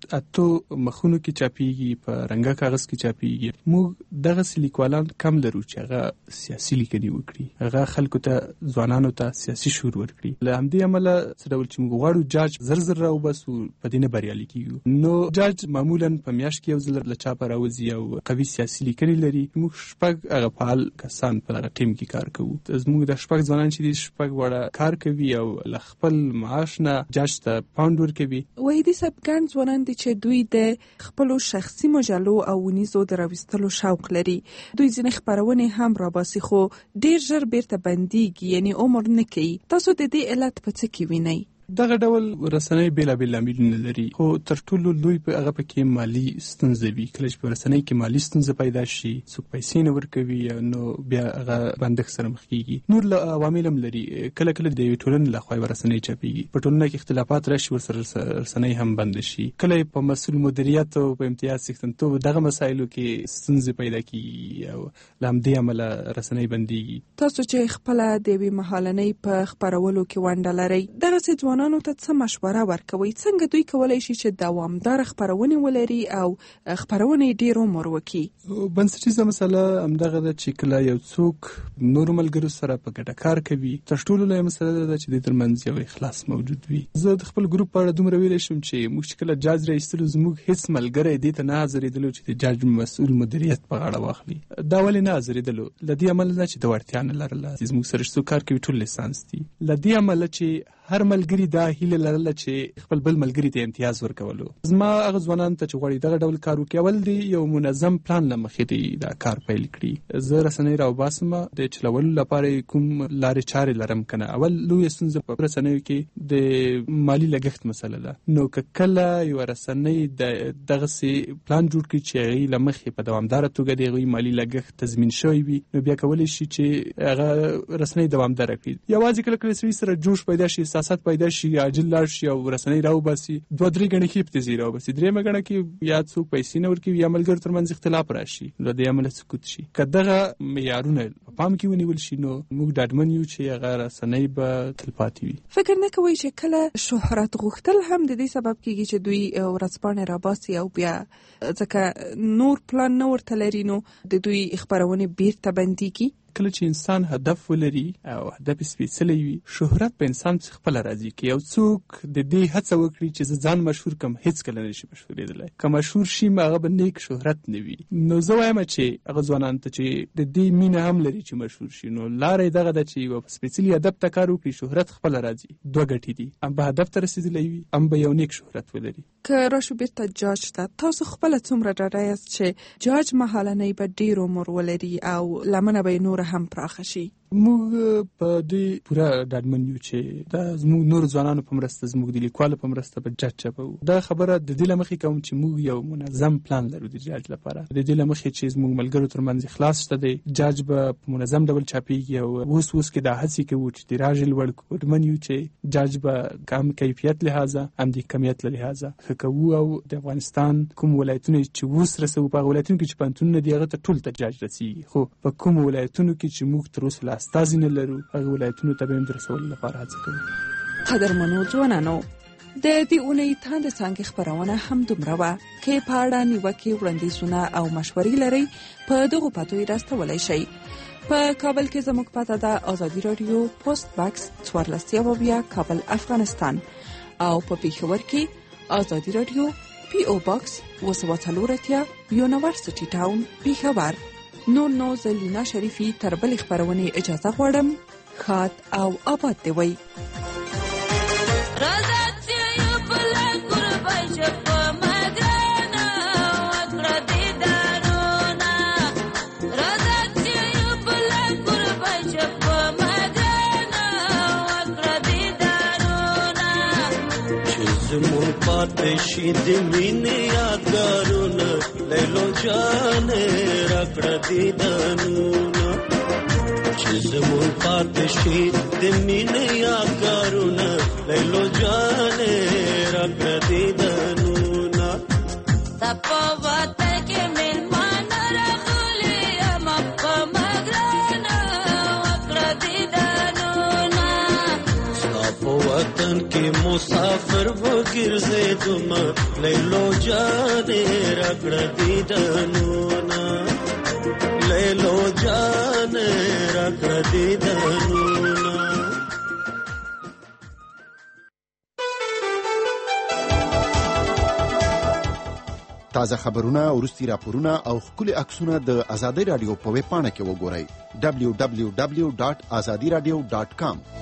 8 مخونو کې چاپیږي، په رنګه کاغذ کې چاپیږي. موږ دغه لیکوالان کم لرو چې هغه سیاسي لیکنې وکړي، هغه خلکو ته، ځوانانو ته سیاسي شعور ورکړي. له همدې امله څه ډول چې موږ غواړو جاج زر راوباسو، په دې نه بریالي کیږو. نو جاج معمولا په میاشت کې یو ځل له چاپه راوځي او قوي سیاسي لیکنې لري. موږ شپږ هغه فعال کسان په دغه ټیم کې کار کوو. زموږ د شپږ ځوانان چې دي شپږ وړه کار کوي او له خپل معاش نه جاج ته پاوند ورکوي. وحیدي صاحب ګڼ ځوانان دي چې دوی د خپلو شخصي مجلو او ونیزو د راویستلو شوق لري. دوی ځینې خپرونې هم راباسي خو ډیر ژر بیرته بندیږي، یعنی عمر نه کوي. تاسو د دې علت په څه کې وینئ؟ دغه ډول رسنۍ بیلابیل لاملونه لري، خو تر ټولو لوی په هغه پکې مالی ستونزې وي. کله چې په رسنۍ کې مالی ستونزه پیدا شي، څوک پیسې نه ورکوي، نو بیا هغه بندښت سره مخ کیږي. نور له عوامل هم لري. کله کله د یوې ټولنې لخوا یوه رسنۍ چاپیږي، په ټولنه کې اختلافات راشي، ورسره رسنۍ هم بند شي. کله په مسؤل مدیریت او په امتیاز څښتنتوب دغه مسایلو کې ستونزې پیدا کیږي او له همدې امله رسنۍ بندیږي. تاسو چې خپله د یوې مهالنۍ په خپرولو کې ونډه لرئ، دغسې ځوانانو ته څه مشوره ورکوئ؟ څنګه دوی کولی شي چې دوامداره خپرونې ولري او خپرونې ډیر عمر وکړي؟ بنسټیزه مسله همدغه ده چې کله یو څوک نورو ملګرو سره په ګډه کار کوي، تر ټولو لویه مسله ده چې د ترمنځ یو اخلاص موجود وي. زه د خپل ګروپ په اړه دومره ویلی شم چې موږ چې کله جاج راایستلو، زموږ هیڅ ملګری دې ته نه حاضرېدلو چې د جاج مسؤل مدیریت په غاړه واخلي. دا ولې نه حاضرېدلو؟ له دې امله نه چې د وړتیا نه لرله. زموږ سره چې څوک کار کوي ټول لیسانس دي. له دې امله چې هر ملګری دا هیله لرله چې خپل بل ملګری ته امتیاز ورکولو. زما هغه ځوانان ته چې غواړي دغه ډول کار وکړي، اول دی یو منظم پلان له مخې دی دا کار پیل کړي. زه رسنۍ راوباسم، د چلولو لپاره کوم لارې چارې لرم که نه. اول لویه ستونزه په رسنیو کې د مالي لګښت مسله ده. نو که کله یوه رسنۍ دغسې پلان جوړ کړي چې هغې له مخې په دوامداره توګه د هغوی مالي لګښت تضمین شوی وي، نو بیا کولی شي چې هغه رسنۍ دوامداره کړي. یوازې کله کله سړي سره جوش پیدا شي، احساسات پیدا شي، عاجل لاړ شي او رسنۍ راوباسي، 2-3 ګڼې کې ابتزي راوباسي، درېیمه ګڼه کې یا څوک پیسې نه ورکوي یا ملګرو ترمنځ اختلاف راشي، له دې امله سکوت شي. که دغه معیارونه په پام کې ونیول شي، نو موږ ډاډمن یو چې هغه رسنۍ به تلپاتې وي. فکر نه کوئ چې کله شهرت غوښتل هم د دې سبب کېږي چې دوی ورځپاڼې راباسي او بیا ځکه نور پلان نه ورته لري، نو د دوی خپرونې بیرته بندیږي؟ کله چې انسان هدف ولري او هدف سپېڅلی وي، شهرت په انسان څخه خپله راځي. که یو څوک د دې هڅه وکړي چې زه ځان مشهور کم، هېڅکله نه شي مشهورېدلی. که مشهور شي، هغه به نیک شهرت نه وي. نو زه وایم چې هغه ځوانانو ته چې د دې مینه هم لري چې مشهور شي، نو لاره یې دغه ده چې یوه سپېڅلي هدف ته کار وکړي. شهرت خپله راځي. 2 ګټې دي، هم به هدف ته رسېدلی وي، هم به یو نیک شهرت ولري. که راشو بیرته جاج ته، تاسو خپله څومره ډاډه یاست چې جاج مهالنۍ به ډیر عمر ولري او لمنه به یې نوره هم پراخه شي؟ موږ په دې پوره ډاډمن یو چې دا زموږ نور ځوانانو په مرسته، زموږ د لیکوالو په مرسته به جاج چاپوو. دا خبره د دې له مخې کوم چې موږ یو منظم پلان لرو د جاج لپاره. د دې له مخې چې زموږ ملګرو ترمنځ اخلاص شته دی، جاج به په منظم ډول چاپیږي او اوس کې دا هڅې کوو چې تیراژ یې لوړ کړو. ډاډمن یو چې جاج به هم کیفیت لحاظه هم د کمیت له لحاظه ښه کوو. او د افغانستان کوم ولایتونه چې اوس رسوو، په هغه ولایتونو کې چې پوهنتونونه دي هغه ته ټول ته جاج رسېږي، خو په کوم ولایتونو کې چې موږ تر اوسه استازي نه لرو، هغه ولایتونو ته به هم د رسولو لپاره هڅه کوو. قدرمنو ځوانانو، د دې اونۍ تاند څانګې خپرونه هم دومره وه. که په اړه نیوکې، وړاندیزونه او مشورې لرئ، په دغو پتو یې راستولی شئ. په کابل کې زموږ پته ده آزادي راډیو، پوسټ باکس 14 کابل افغانستان، او په پېښور کې آزادي راډیو، پی او باکس 240 یونیورسيټي ټاون پېښور. نو زه لینا شریفي تر بلې خپرونې اجازه غواړم. ښاد او آباد دی وي. پاتشي د مینې یادګارونه لیلو جانې راکړه دیدنونه چې زمون پاتشي د مینې یادګارونه لیلو جانې راکړه دیدنونه تپو وته کې مېلمانه راغلي یم په مګرانه وکړه دیدنونه په وطن کې مسافر وګرځېدم لیلو جانې راکړه دیدنونه لیلو جانې راکړه دیدنونه. تازه خبرونه، وروستي راپورونه او ښکلي عکسونه د ازادۍ راډیو په ویب پاڼه کې وګورئ www.azadiradio.com.